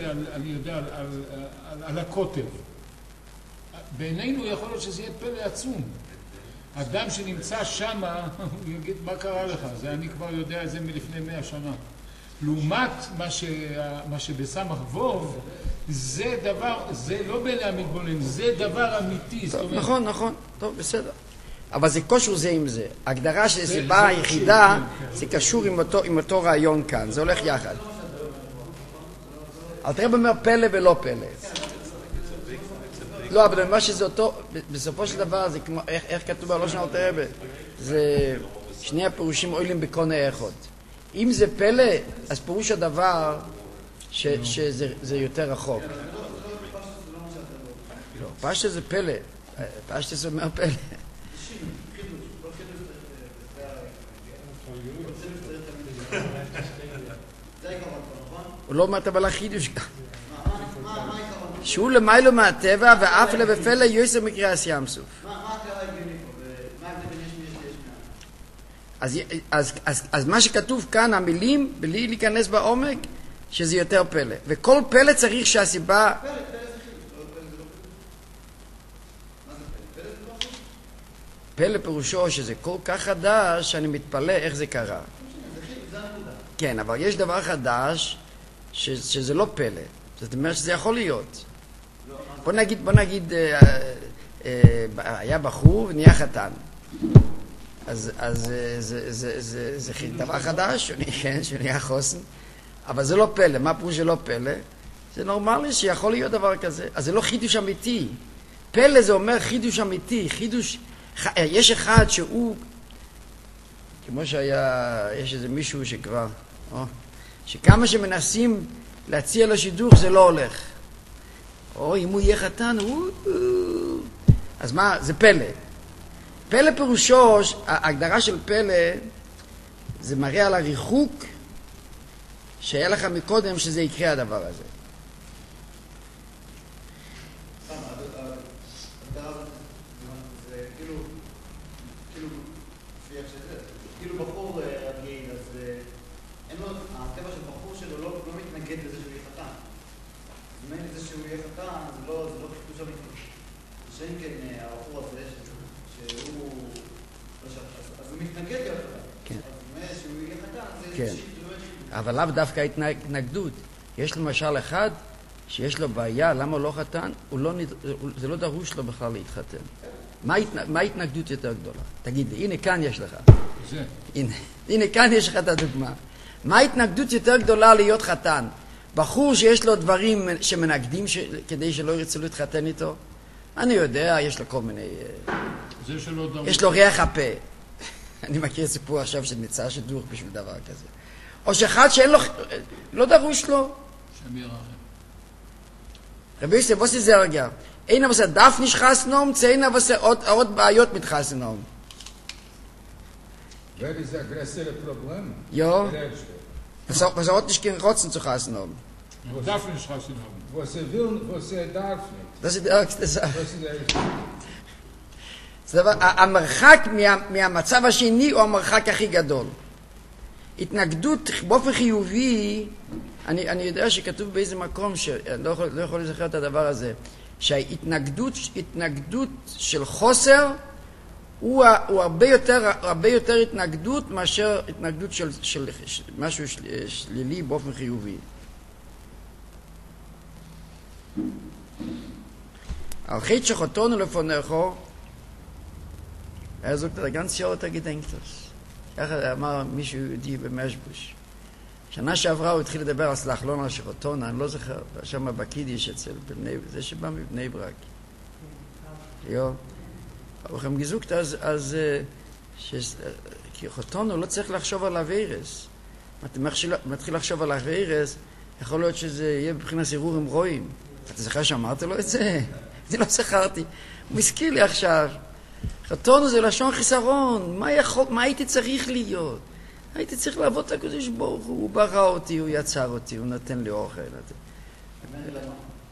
על הקוטב, בעינינו יכול להיות שזה יהיה פלא עצום. אדם שנמצא שם, הוא יגיד, מה קרה לך? זה אני כבר יודע את זה מלפני 100 שנה. לעומת מה שבסמך ווב, זה דבר, זה לא בעיני המתבונן, זה דבר אמיתי.
נכון, נכון, טוב, בסדר. אבל זה קשור זה עם זה. ההגדרה של הסיבה היחידה, זה קשור עם אותו רעיון כאן, זה הולך יחד. אבל תראה אומר פלא ולא פלא. לא, אבל מה שזה אותו, בסופו של דבר, זה כמו, איך כתוב בלושן אלתר רבי? זה שני הפירושים עולים בקונה אחד. אם זה פלא, אז פירוש הדבר שזה יותר רחוק. לא, פשטה זה פלא. פשטה זה אומר פלא. הוא לא אומר אבל החידוש גם. שהוא למיילו מהטבע ואף לבפלא יוסר מקריאס ים סוף.
מה הכלל הגיוני פה? מה ההבדל בין יש ויש?
אז מה שכתוב כאן, המילים, בלי להיכנס בעומק, שזה יותר פלא. וכל פלא צריך שהסיבה...
פלא זה חידוש, פלא זה לא חידוש. מה זה פלא? פלא זה לא חידוש.
פלא פירושו שזה כל כך חדש שאני מתפלא איך זה קרה.
זה חידוש, זה הנקודה.
כן, אבל יש דבר חדש שזה לא פלא. זאת אומרת שזה יכול להיות. בוא נגיד, היה בחור ונהיה חתן. אז זה דבר חדש, שנהיה חוסן. אבל זה לא פלא. מה פירוש שלא פלא? זה נורמלי שיכול להיות דבר כזה. אז זה לא חידוש אמיתי. פלא זה אומר חידוש אמיתי. יש אחד שהוא, כמו שהיה, יש איזה מישהו שכבר, שכמה שמנסים להציע לו שידוך זה לא הולך. או אם הוא יהיה חתן, אז מה? זה פלא. פלא פירושו, ההגדרה של פלא, זה מראה על הריחוק שהיה לך מקודם שזה יקרה הדבר הזה.
כאילו בחור רגיל, אז אין לו, הטבע של בחור שלו לא מתנגד לזה שהוא יהיה חתן. אז מילא זה שהוא יהיה חתן, זה לא חידוש אמיתי. שאין כן הבחור הזה שהוא... אז הוא מתנגד להיות חתן. אז מילא שהוא יהיה חתן, זה איזושהי חידוש.
אבל לאו דווקא התנגדות. יש למשל אחד שיש לו בעיה, למה הוא לא חתן? זה לא דרוש לו בכלל להתחתן. מה ההתנגדות יותר גדולה? תגיד לי, הנה כאן יש לך. הנה כאן יש לך את הדוגמה. מה ההתנגדות יותר גדולה להיות חתן? בחור שיש לו דברים שמנגדים כדי שלא ירצו להתחתן איתו? אני יודע, יש לו כל מיני... יש לו ריח הפה. אני מכיר סיפור עכשיו של ניצה שדוך בשביל דבר כזה. או שאחד שאין לו... לא דרוש לו. רבי יוסף, בוא זה רגע. אין אבל זה דף נשחס נום, צאין אבל זה עוד בעיות מתחס נום.
Wer ist der größere Problem?
Ja. Was hat nicht kein Rotzen zu hassen haben?
darf nicht hassen haben.
Was will, was darf nicht.
Das ist die ärgste Sache.
Das ist
המרחק מהמצב השני הוא המרחק הכי גדול. התנגדות באופן חיובי, אני יודע שכתוב באיזה מקום, שאני לא יכול לזכר את הדבר הזה, שההתנגדות של חוסר הוא הרבה יותר התנגדות מאשר התנגדות של משהו שלילי באופן חיובי. על חטא שחטאנו לפניך, sagt der ganze Jahr gedenkt das. ככה אמר מישהו יהודי במשבוש. שנה שעברה הוא התחיל לדבר על סלחלון על שחטאנו, אני לא זוכר, שם בקידיש אצל זה שבא מבני ברק. אבל הם גזוקת אז כי חטאנו לא צריך לחשוב על הווירס. מתחיל לחשוב על הווירס, יכול להיות שזה יהיה בבחינת ערעור עם רואים. אתה זוכר שאמרת לו את זה? אני לא זכרתי. הוא הזכיר לי עכשיו. חטאנו זה לשון חיסרון. מה הייתי צריך להיות? הייתי צריך לעבוד את הקדוש ברוך הוא, הוא ברא אותי, הוא יצר אותי, הוא נותן לי אוכל.
אומר למה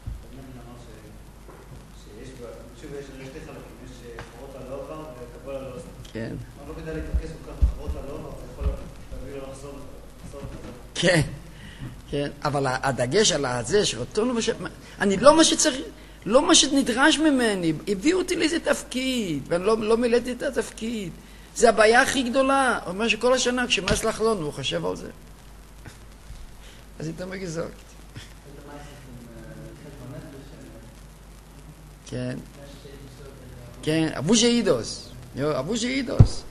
שיש שוב יש שתי חלקים, יש חברות הלובה וקבול הלובה.
כן.
מה לא כדאי להתרכז כל כך בחברות הלובה, אתה יכול להביא לו לחזור
כן, כן, אבל הדגש על הזה שרצון, אני לא מה שנדרש ממני, הביאו אותי לאיזה תפקיד, ואני לא מילאתי את התפקיד. זה הבעיה הכי גדולה. הוא אומר שכל השנה כשמס לחלון הוא חושב על זה. אז איתה מגזוק. כן, כן, אבו שאידוס. אבו שאידוס.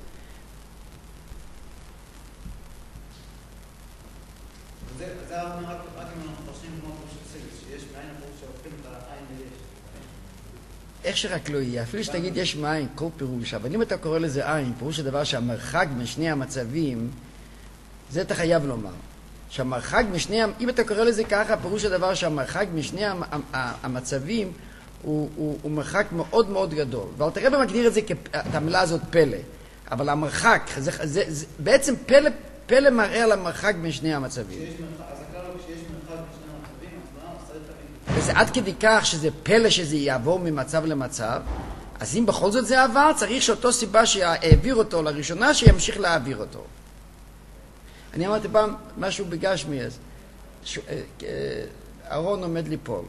זה רק אם אנחנו חושבים כמו פירוש הסגל, שיש מאין הפירוש שהופכים את העין ליש.
איך שרק לא יהיה, אפילו שתגיד יש מאין, כל פירוש, אבל אם אתה קורא לזה עין, פירוש הדבר שהמרחק בין שני המצבים, זה אתה חייב לומר. שהמרחק משני, אם אתה קורא לזה ככה, פירוש הדבר שהמרחק משני המצבים הוא מרחק מאוד מאוד גדול. ואל תראה במגדיר את זה, את המילה הזאת פלא. אבל המרחק, בעצם פלא מראה על המרחק בין שני המצבים.
אז הכלל הוא כשיש מרחק בין שני המצבים, אז מה? עושה את תמיד.
וזה עד כדי כך שזה פלא שזה יעבור ממצב למצב, אז אם בכל זאת זה עבר, צריך שאותו סיבה שהעביר אותו לראשונה, שימשיך להעביר אותו. אני אמרתי פעם משהו בגשמי, ארון עומד ליפול.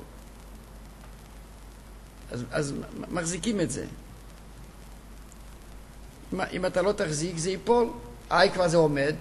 אז מחזיקים את זה. אם אתה לא תחזיק, זה ייפול. כבר זה עומד.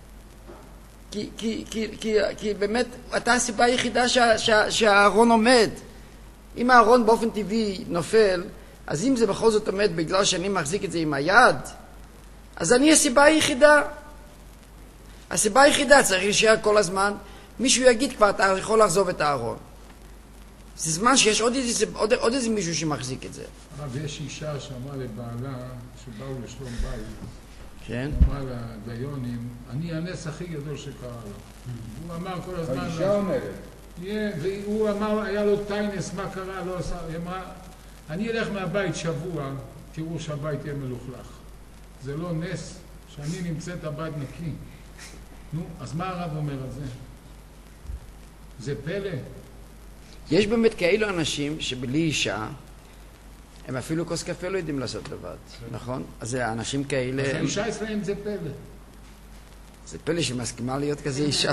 כי באמת, אתה הסיבה היחידה שהארון עומד. אם הארון באופן טבעי נופל, אז אם זה בכל זאת עומד בגלל שאני מחזיק את זה עם היד, אז אני הסיבה היחידה. הסיבה היחידה צריך להישאר כל הזמן. מישהו יגיד כבר, אתה יכול לחזוב את הארון. זה זמן שיש עוד איזה מישהו שמחזיק את זה.
הרב, יש אישה שאמרה לבעלה, שבאו לשלום בית,
כן?
אמרה לדיונים, אני הנס הכי גדול שקרה לו. הוא אמר כל הזמן...
האישה אומרת.
והוא אמר, היה לו טיינס, מה קרה, לא עשה... היא אמרה, אני אלך מהבית שבוע, תראו שהבית יהיה מלוכלך. זה לא נס שאני נמצאת הבית נקי. נו, אז מה הרב אומר על זה? זה פלא.
יש באמת כאלו אנשים שבלי אישה, הם אפילו כוס קפה לא יודעים לעשות לבד, נכון? אז זה אנשים כאלה...
אז האישה אצלהם זה פלא.
זה פלא שמסכימה להיות כזה אישה.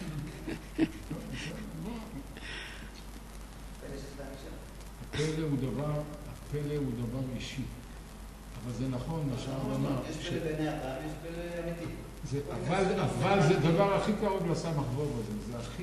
הפלא הוא דבר אישי. אבל זה נכון, מה שהרב אמר.
יש פלא בעיני אדם, יש פלא אמיתי.
אבל זה דבר הכי קרוב לסמך ווב הזה. זה הכי.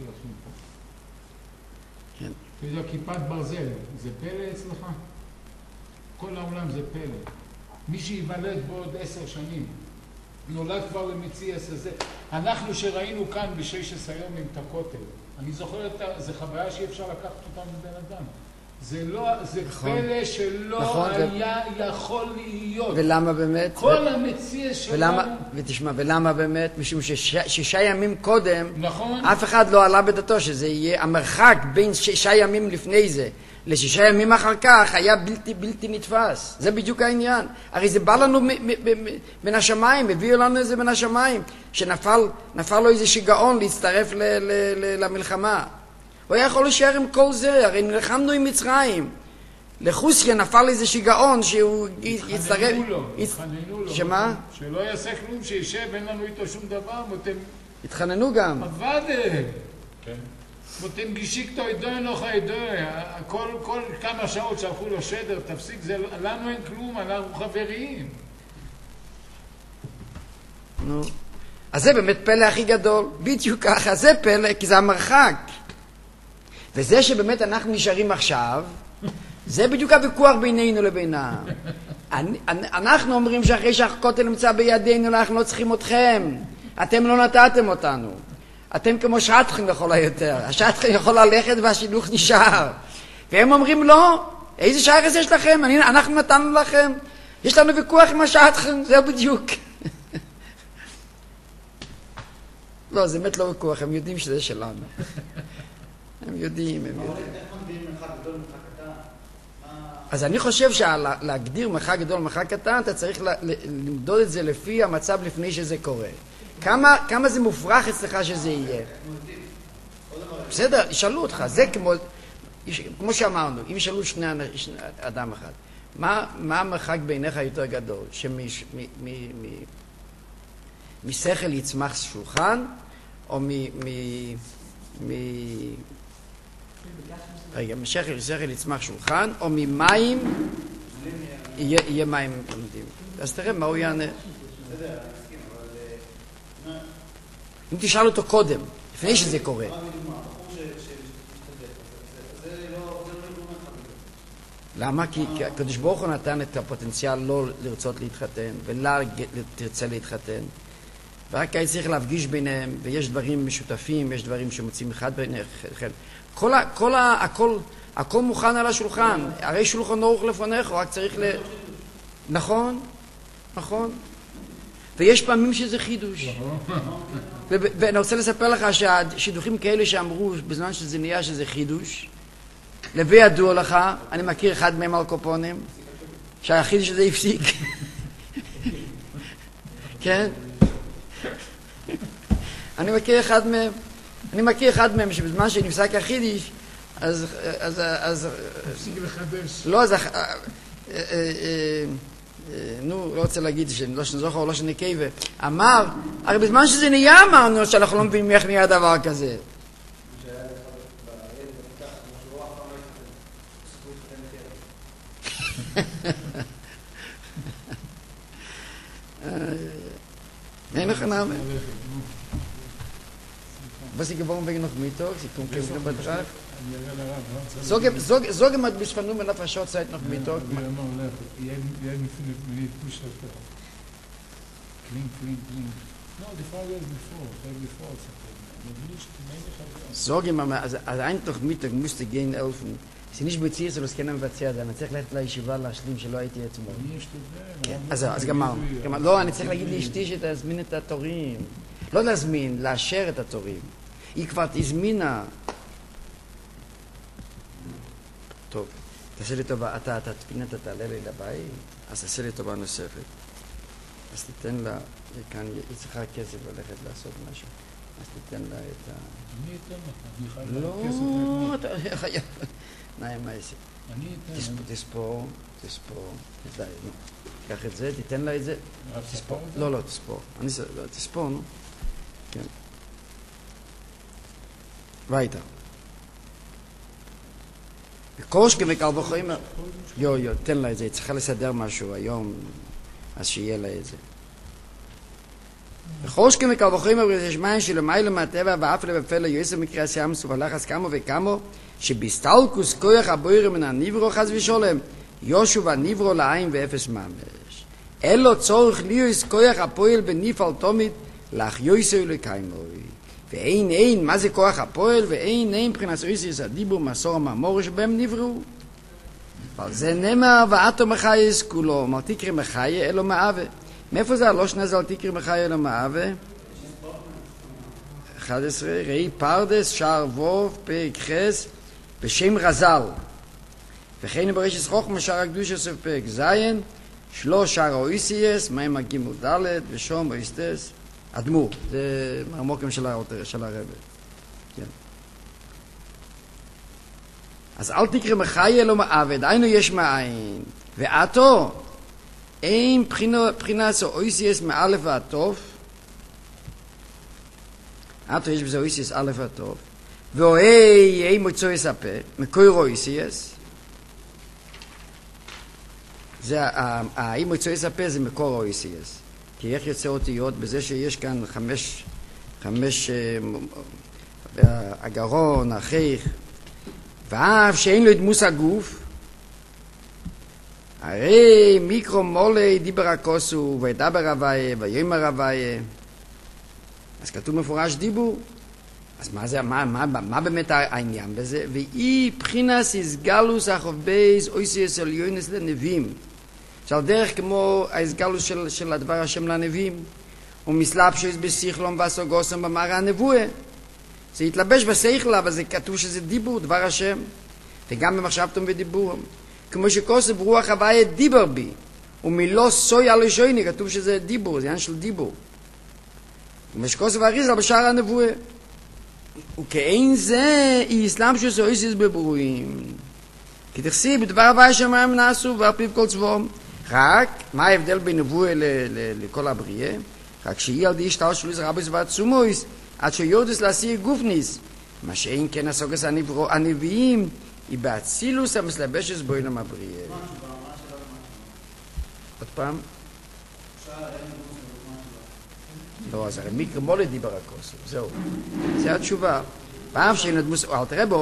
כן.
אתה יודע, כיפת ברזל, זה פלא אצלך? כל העולם זה פלא. מי שיוולד בעוד 10 שנים, נולד כבר למציא זה. אנחנו שראינו כאן ב-16 היום עם את הכותל, אני זוכר זה חוויה שאי אפשר לקחת אותה מבן אדם. זה
נכון.
פלא שלא
נכון,
היה יכול להיות.
ולמה באמת?
כל המציע שלנו...
ותשמע, ולמה באמת? משום ששישה ימים קודם,
נכון.
אף אחד לא עלה בדעתו שזה יהיה המרחק בין 6 ימים לפני זה ל6 ימים אחר כך היה בלתי נתפס. זה בדיוק העניין. הרי זה בא לנו בין השמיים, הביאו לנו את זה בין השמיים, שנפל לו איזה שיגעון להצטרף למלחמה. הוא היה יכול להישאר עם כל זה, הרי נלחמנו עם מצרים. לחוסיה נפל איזה שיגעון שהוא יצטרף...
התחננו לו.
שמה?
שלא יעשה כלום, שישב, אין לנו איתו שום דבר, מותם...
התחננו גם.
עבד! כן. מותם גישיקתו ידוי נוחה ידוי. כל כמה שעות שהלכו לו שדר, תפסיק, לנו אין כלום, אנחנו חברים.
נו. אז זה באמת פלא הכי גדול. בדיוק ככה, זה פלא, כי זה המרחק. וזה שבאמת אנחנו נשארים עכשיו, זה בדיוק הוויכוח בינינו לבינם. אנחנו אומרים שאחרי שהכותל נמצא בידינו, אנחנו לא צריכים אתכם. אתם לא נתתם אותנו. אתם כמו שטחים לכל היותר. השטחים יכול ללכת והשילוח נשאר. והם אומרים לא, איזה שייכות יש לכם? אנחנו נתנו לכם. יש לנו ויכוח עם השטחים, זהו בדיוק. לא, זה באמת לא ויכוח, הם יודעים שזה שלנו. הם יודעים.
איך מגדירים מרחק גדול ומרחק קטן?
אז אני חושב שלהגדיר מרחק גדול ומרחק קטן, אתה צריך למדוד את זה לפי המצב לפני שזה קורה. כמה זה מופרך אצלך שזה יהיה? בסדר, ישאלו אותך, זה כמו שאמרנו, אם ישאלו שני אדם אחד, מה המרחק בעיניך יותר גדול? משכל יצמח שולחן, או משכל יצמח שולחן, או ממים יהיה מים עומדים. אז תראה מה הוא יענה. אם תשאל אותו קודם, לפני שזה קורה. למה? כי הקדוש ברוך הוא נתן את הפוטנציאל לא לרצות להתחתן, ולה תרצה להתחתן. ורק היה צריך להפגיש ביניהם, ויש דברים משותפים, יש דברים שמוצאים אחד ביניהם. הכל מוכן על השולחן, הרי שולחן ערוך לפניך, רק צריך נכון, נכון. ויש פעמים שזה חידוש. ואני רוצה לספר לך שהשידוכים כאלה שאמרו בזמן שזה נהיה שזה חידוש, לבי ידוע לך, אני מכיר אחד מהם על קופונים, שהחידוש שזה הפסיק. כן? אני מכיר אחד מהם שבזמן שנפסק החידוש, אז
הפסיק לחדש.
לא, אז נו, לא רוצה להגיד שלא שנזוכר או לא שנקייבה, אמר, הרי בזמן שזה נהיה אמרנו שאנחנו לא מבינים איך נהיה דבר כזה. אין לך נאמר. Was ich gewohnt wegen noch Mittag, sie kommt kein Betrag. Sorge mal bis von nur nach Schautzeit noch Mittag. Sorge mal, also ein Tag Mittag müsste gehen 11. Sie nicht bezieht, so das können wir erzählen. אני צריך ללכת לישיבה להשלים שלא הייתי אתמול. אז גמרנו. לא, אני צריך להגיד לאשתי שתזמין את התורים. לא להזמין, לאשר את התורים. היא כבר תזמינה. טוב, תעשה לי טובה, אתה פינת, תעלה לי לבית, אז תעשה לי טובה נוספת. אז תיתן לה, כאן היא צריכה כסף ללכת לעשות משהו. אז תיתן לה את ה...
אני אתן לך, אני חייב
לא,
כסף.
אתה חייב. נעים מה יעשה.
אני אתן.
תספור. די, נו. קח את זה, תיתן לה את זה. תספור. לא, תספור. תספור, נו. כן. weiter. וקושקי מקל וחוימר. תן לה את זה, היא צריכה לסדר משהו היום, אז שיהיה לה את זה. וקושקי מקל וחוימר יש מים שלמעלה מהטבע ואף לבפל יוסף מקרא ים סוף הלחס כמה וכמה שבסטלקוס כוח הבוירה מן הניברו חס ושולם יושוב הניברו לעין ואפס ממש. אלו צורך ליוס כוח הפועל בניפל תומית לך יוסף לקיימוי. ואין, מה זה כוח הפועל? ואין, מבחינת אויסיס הדיבור מסור המאמור שבהם נבראו. אבל זה נאמר, ואתו מחייס כולו, אמר תקרא מחיה אלו מאווה. מאיפה זה הלושן הזה על תקרא מחיה אלו מאווה? 11, ראי פרדס, שער ווב, פרק חס, בשם רזל. וכן ברשת חוכמה שער הקדוש יוסף פרק זין, שלוש שער אויסיס, מהם הגימול ד' ושום אויסטס. אדמו"ר, זה מהמוקם של הרב. כן. אז אל תקרא מחיה אלו מעבד, היינו יש מאין. ועתו, אין בחינה זו אויסיס מאלף ועטוף. עתו יש בזה אויסיס אלף ועטוף. ואוהי, אין מוצאו יספה, מקור אויסיס. זה, אין מוצאו יספה זה מקור אויסיס. כי איך יוצא אותיות בזה שיש כאן חמש הגרון, החיך, ואף שאין לו את דמוס הגוף, הרי מיקרו מולי דיבר הכוסו, וידבר הוויה, ויאמר הוויה. אז כתוב מפורש דיבור. אז מה באמת העניין בזה? ואי בחינס איסגלוס החובייס אויסיס עליונס לנביאים. שעל דרך כמו ההסגלוס של הדבר השם לנביאים, ומסלבשוס בשיחלום והסוגוסם במראה הנבואה. זה התלבש בשכל, אבל זה כתוב שזה דיבור, דבר השם, וגם במחשבתם ודיבורם. כמו שכוסף רוח הוויה דיבר בי, ומילו סוי על השויני, כתוב שזה דיבור, זה עניין של דיבור. ומשקוס ואריזל בשאר הנבואה. וכאין זה איסלאם שסויסיס בברואים. כי תכסי בדבר הווי שמיים נעשו ועל פיו כל צבום. רק, מה ההבדל בין נבואה לכל הבריאה? רק שהיא על די השתל שלויס רביס ועצומויס, עד שיורדס להשיא גופניס. מה שאין כן הסוגס הנביאים, היא באצילוס המסלבשס בו אילם הבריאה. עוד פעם? לא, אז הרי מיקרו מולי דיבר הכוס, זהו. זה התשובה. פעם שנדמוס, אלתרבה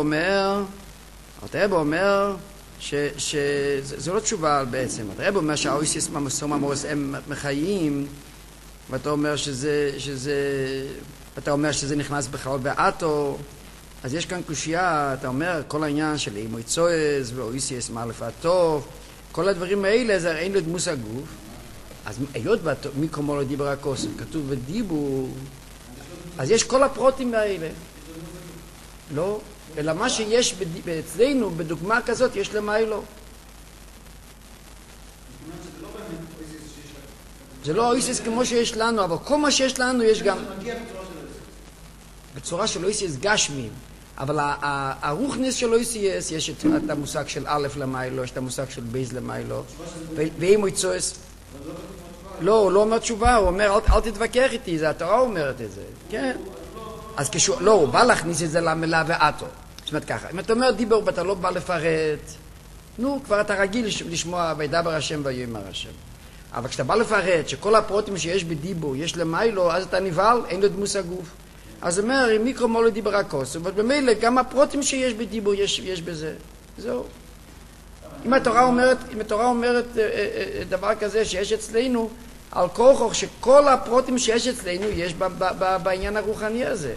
אומר שזה לא תשובה בעצם. אלתרבה אומר שהאויסיס ממסום המורס הם מחיים, ואתה אומר שזה נכנס בכלל באטו, אז יש כאן קושייה, אתה אומר, כל העניין של אימוי צועס ואויסיס מאלף הטוב, כל הדברים האלה, זה אין לו דמוס הגוף. אז היות מיקרו מולי דיבר הכוס, כתוב בדיבור, אז יש כל הפרוטים האלה. לא, אלא מה שיש אצלנו, בדוגמה כזאת, יש למיילו. זה לא אויסיס כמו שיש לנו, אבל כל מה שיש לנו יש גם בצורה של אויסיס גשמים. אבל הרוחניס של אויסיס, יש את המושג של א' למיילו, יש את המושג של בייז למיילו, ואם הוא יצועס, לא, הוא לא אומר תשובה, הוא אומר, אל תתווכח איתי, זה התורה אומרת את זה, כן? אז לא, הוא בא להכניס את זה למילה ואתו. זאת אומרת ככה, אם אתה אומר דיבור ואתה לא בא לפרט, נו, כבר אתה רגיל לשמוע וידבר השם ויאמר השם. אבל כשאתה בא לפרט שכל הפרוטים שיש בדיבור יש למיילו, אז אתה נבהל, אין לו דמוס הגוף. אז אומר, אם מיקרו מולי דיבר הכוס, אבל במילא גם הפרוטים שיש בדיבור יש בזה. זהו. אם התורה אומרת דבר כזה שיש אצלנו, על כוחו שכל הפרוטים שיש אצלנו יש בעניין הרוחני הזה.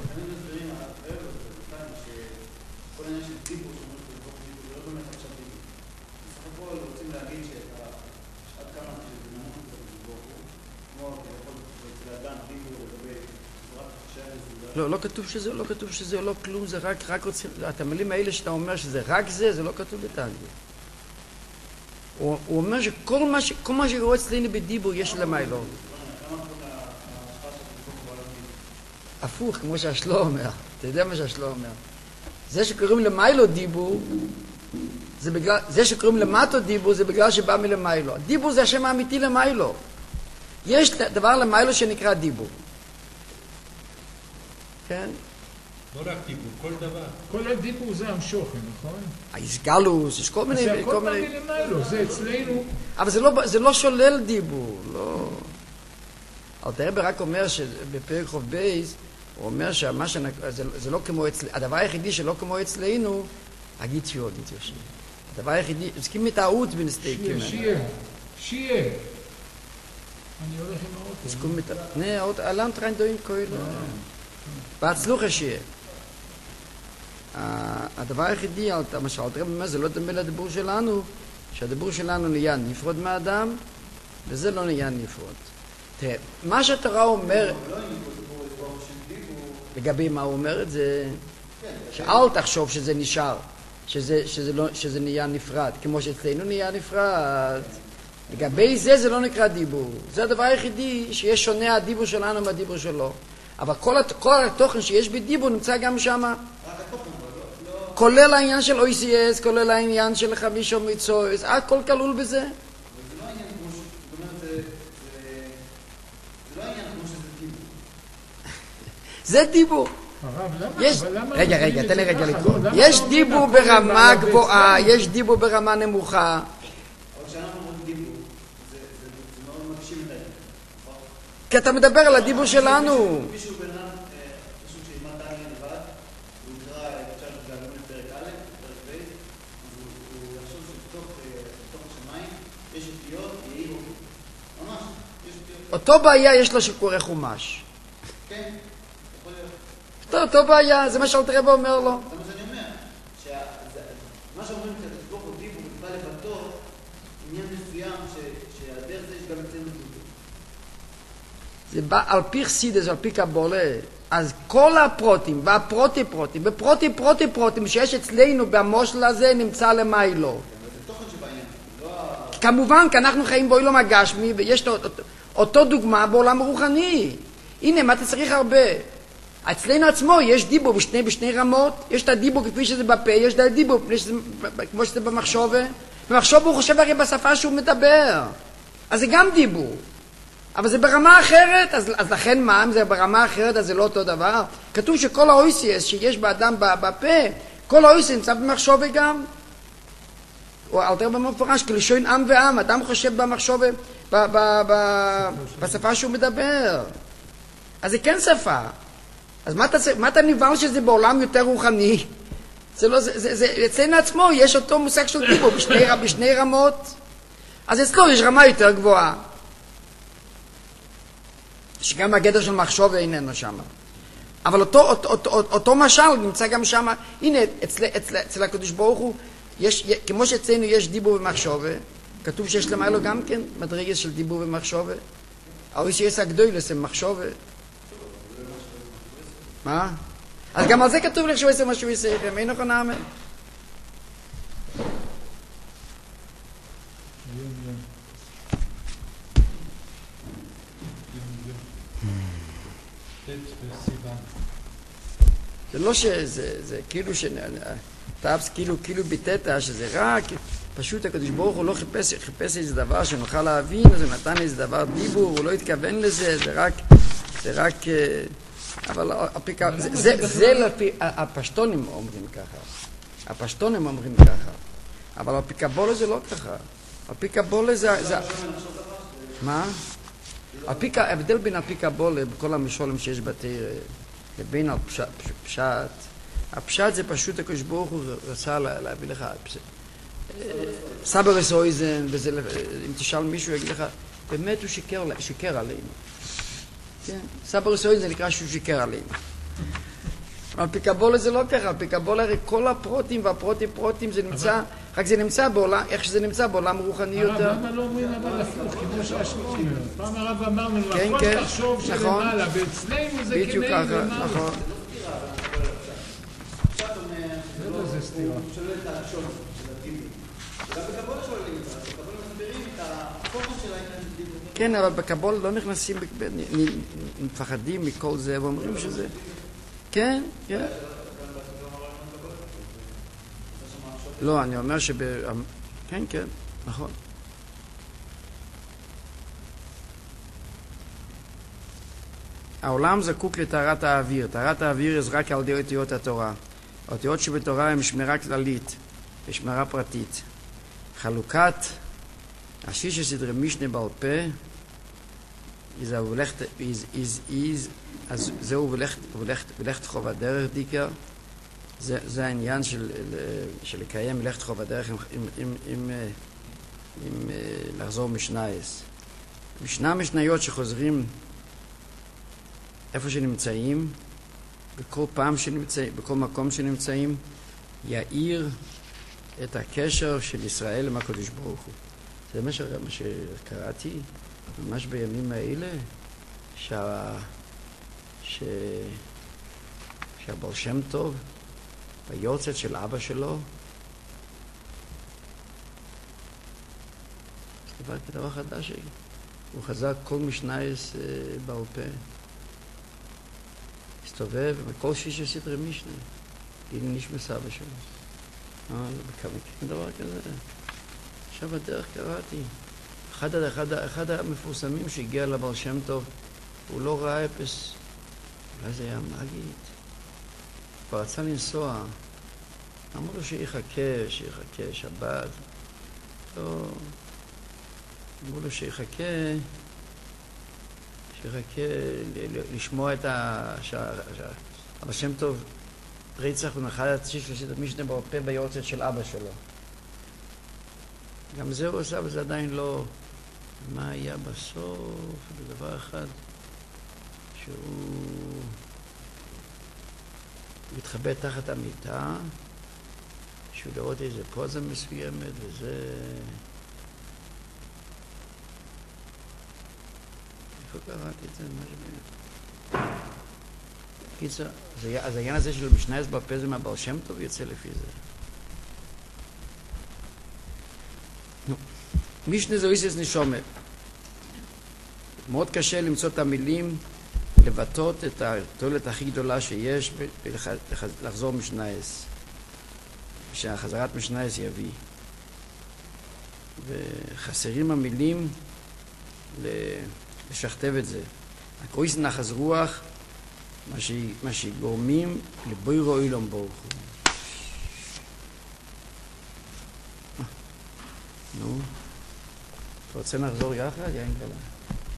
לא כתוב שזה לא כלום, זה רק רוצים, את המילים האלה שאתה אומר שזה רק זה לא כתוב בתניא. הוא אומר שכל מה שקורה אצלנו בדיבור יש למיילו. הפוך, כמו שהשלו אומר. אתה יודע מה שהשלו אומר? זה שקוראים למיילו דיבור, זה שקוראים למטו דיבור, זה בגלל שבא מלמיילו. דיבור זה השם האמיתי למיילו. יש דבר למיילו שנקרא דיבור. כן?
לא רק דיבור, כל דבר.
כל הדיבור זה המשוכן, נכון?
האיסגלוס, יש כל מיני...
זה הכל בא מלמיילו, זה אצלנו.
אבל זה לא שולל דיבור, לא... אלתרבה רק אומר שבפרק חוב בייס, הוא אומר זה לא כמו אצלנו, הדבר היחידי שלא כמו אצלנו, הגיציון, הדבר היחידי, מסכים מטעות בנסטייקים.
שיהיה. אני הולך עם האוטו.
מסכים מטעות. האוטו, אלם טריין דוין כהלו. בהצלוחה שיהיה. הדבר היחידי, מה שאלתרבה אומר, זה לא דומה לדיבור שלנו, שהדיבור שלנו נהיה נפרד מהאדם, וזה לא נהיה נפרד. תראה, מה שהתורה אומר, לגבי מה הוא אומר את זה, שאל תחשוב שזה נשאר, שזה נהיה נפרד, כמו שאצלנו נהיה נפרד. לגבי זה לא נקרא דיבור. זה הדבר היחידי שיש שונה הדיבור שלנו מהדיבור שלו. אבל כל התוכן שיש בדיבור נמצא גם שם. כולל העניין של OCS, כולל העניין של חמישו מצויס, הכל כלול בזה. זה דיבור. רגע, תן לי רגע לקרוא. יש דיבור ברמה גבוהה, יש דיבור ברמה נמוכה.
אבל כשאנחנו אומרים דיבור, זה מאוד מקשים את העניין.
כי אתה מדבר על הדיבור שלנו.
מישהו בינם, מישהו שילמד תניא לבד, הוא יקרא את פרק א', פרק ב', הוא יחשוב שבתוך השמיים יש אותיות, יהיו ממש, יש אותיות.
אותו בעיה יש לו שקורא חומש.
כן.
אותו בעיה, זה מה שאלתרבה אומר לו.
זה מה שאני אומר, מה שאומרים שתסבור הוא דיבור בא לבטא עניין מסוים שהדרך זה יש גם אצלנו דיבור.
זה בא על פי חסידות, על פי קבולה. אז כל הפרוטים, והפרוטים, ופרוטים שיש אצלנו במושל הזה נמצא למיילו.
זה תוכן שבעניין, לא...
כמובן, כי אנחנו חיים בעולם הגשמי, ויש אותו דוגמה בעולם הרוחני. הנה, מה אתה צריך הרבה? אצלנו עצמו יש דיבור בשני רמות, יש את הדיבור כפי שזה בפה, יש את הדיבור כמו שזה במחשבה. במחשבה הוא חושב הרי בשפה שהוא מדבר. אז זה גם דיבור. אבל זה ברמה אחרת, אז לכן מה? אם זה ברמה אחרת, אז זה לא אותו דבר. כתוב שכל האויסיאס שיש באדם בפה, כל האויסיאס נמצא במחשבה גם. הוא אלתר במפורש, כלשון עם ועם, אדם חושב במחשבה, בשפה שהוא מדבר. אז זה כן שפה. אז מה אתה נבהל שזה בעולם יותר רוחני? אצלנו עצמו יש אותו מושג של דיבור בשני רמות. אז אצלו יש רמה יותר גבוהה. שגם הגדר של מחשוב איננו שם. אבל אותו משל נמצא גם שם. הנה, אצל הקדוש ברוך הוא, כמו שאצלנו יש דיבור ומחשוב, כתוב שיש למיילו גם כן מדרגה של דיבור ומחשוב. אבל שיש הגדולת מחשוב. מה? אז גם על זה כתוב לך שהוא עושה משהו יסייכם, אין נכון האמן? זה לא שזה כאילו טאפס כאילו ביטטה שזה רק פשוט הקדוש ברוך הוא לא חיפש איזה דבר שנוכל להבין, אז הוא נתן איזה דבר דיבור, הוא לא התכוון לזה, זה רק אבל זה לפי הפשטונים אומרים ככה, הפשטונים אומרים ככה, אבל על פי קבולה זה לא ככה, על פי קבולה זה מה? ההבדל בין על פי קבולה בכל המשולים שיש בתורה לבין הפשט, הפשט זה פשוט הקדוש ברוך הוא רצה להביא לך סבר וסויזן, אם תשאל מישהו יגיד לך באמת הוא שיקר עלינו, כן? סבר וסויזן זה נקרא שהוא שיקר עלינו. על פי קבולה זה לא ככה, על פי קבולה הרי כל הפרוטים והפרוטים זה נמצא, רק זה נמצא בעולם, איך שזה נמצא בעולם רוחני יותר.
הרב, למה לא אומרים אבל הפוך, כמו שהשני אומר? פעם הרב אמרנו, הכל תחשוב שלמעלה, ואצלנו זה כנגד למעלה.
נכון.
זה סתירה.
הוא שואל את הלשון של הדיבור. וגם בקבולה שואלים את זה, בקבולה מסבירים את הפורום של העניין של דיבור.
כן, אבל בקבולה לא נכנסים, מפחדים מכל זה, ואומרים שזה... כן, כן. לא, אני אומר כן, כן, נכון. העולם זקוק לטהרת האוויר. טהרת האוויר היא רק על ידי אותיות התורה. האותיות שבתורה הן שמירה כללית ושמירה פרטית. חלוקת השישה סדרי משנה בעל פה, אז זהו ולכת חוב הדרך דיקר. זה העניין של לקיים מלאכת חוב הדרך עם לחזור משנייס. משניות שחוזרים איפה שנמצאים, בכל פעם שנמצאים, בכל מקום שנמצאים, יאיר את הקשר של ישראל עם הקדוש ברוך הוא. זה מה שקראתי ממש בימים האלה, שהבעל שם טוב ביורצייט של אבא שלו דבר חדש, הוא חזר כל משנייס בעל פה, הסתובב בכל שישה סדרי משנה, הנה נשמע סבא שלו. לא בכמה דבר כזה. עכשיו בדרך קראתי אחד המפורסמים שהגיע לבעל שם טוב, הוא לא ראה אפס, אולי זה היה מגית, כבר רצה לנסוע, אמרו לו שיחכה שבת, לא, אמרו לו שיחכה לשמוע את הבעל שם טוב רצח ונחל את משנה בפה ביורצייט של אבא שלו. גם זה הוא עושה, אבל זה עדיין לא... מה היה בסוף? בדבר אחד שהוא מתחבא תחת המיטה, שהוא לראות איזה פוזה מסוימת, וזה... איפה קראתי את זה? קיצר, אז העניין הזה של משנייס בפה זה מהבעל שם טוב יוצא לפי זה. משנה זה איסס נשומה. מאוד קשה למצוא את המילים לבטאות את התועלת הכי גדולה שיש לחזור משנייס, שהחזרת משנייס יביא. וחסרים המילים לשכתב את זה. הקרויס נחס רוח, מה שגורמים לבוירו אילום ברוך הוא. נו, אתה רוצה נחזור יחד? יין קלה.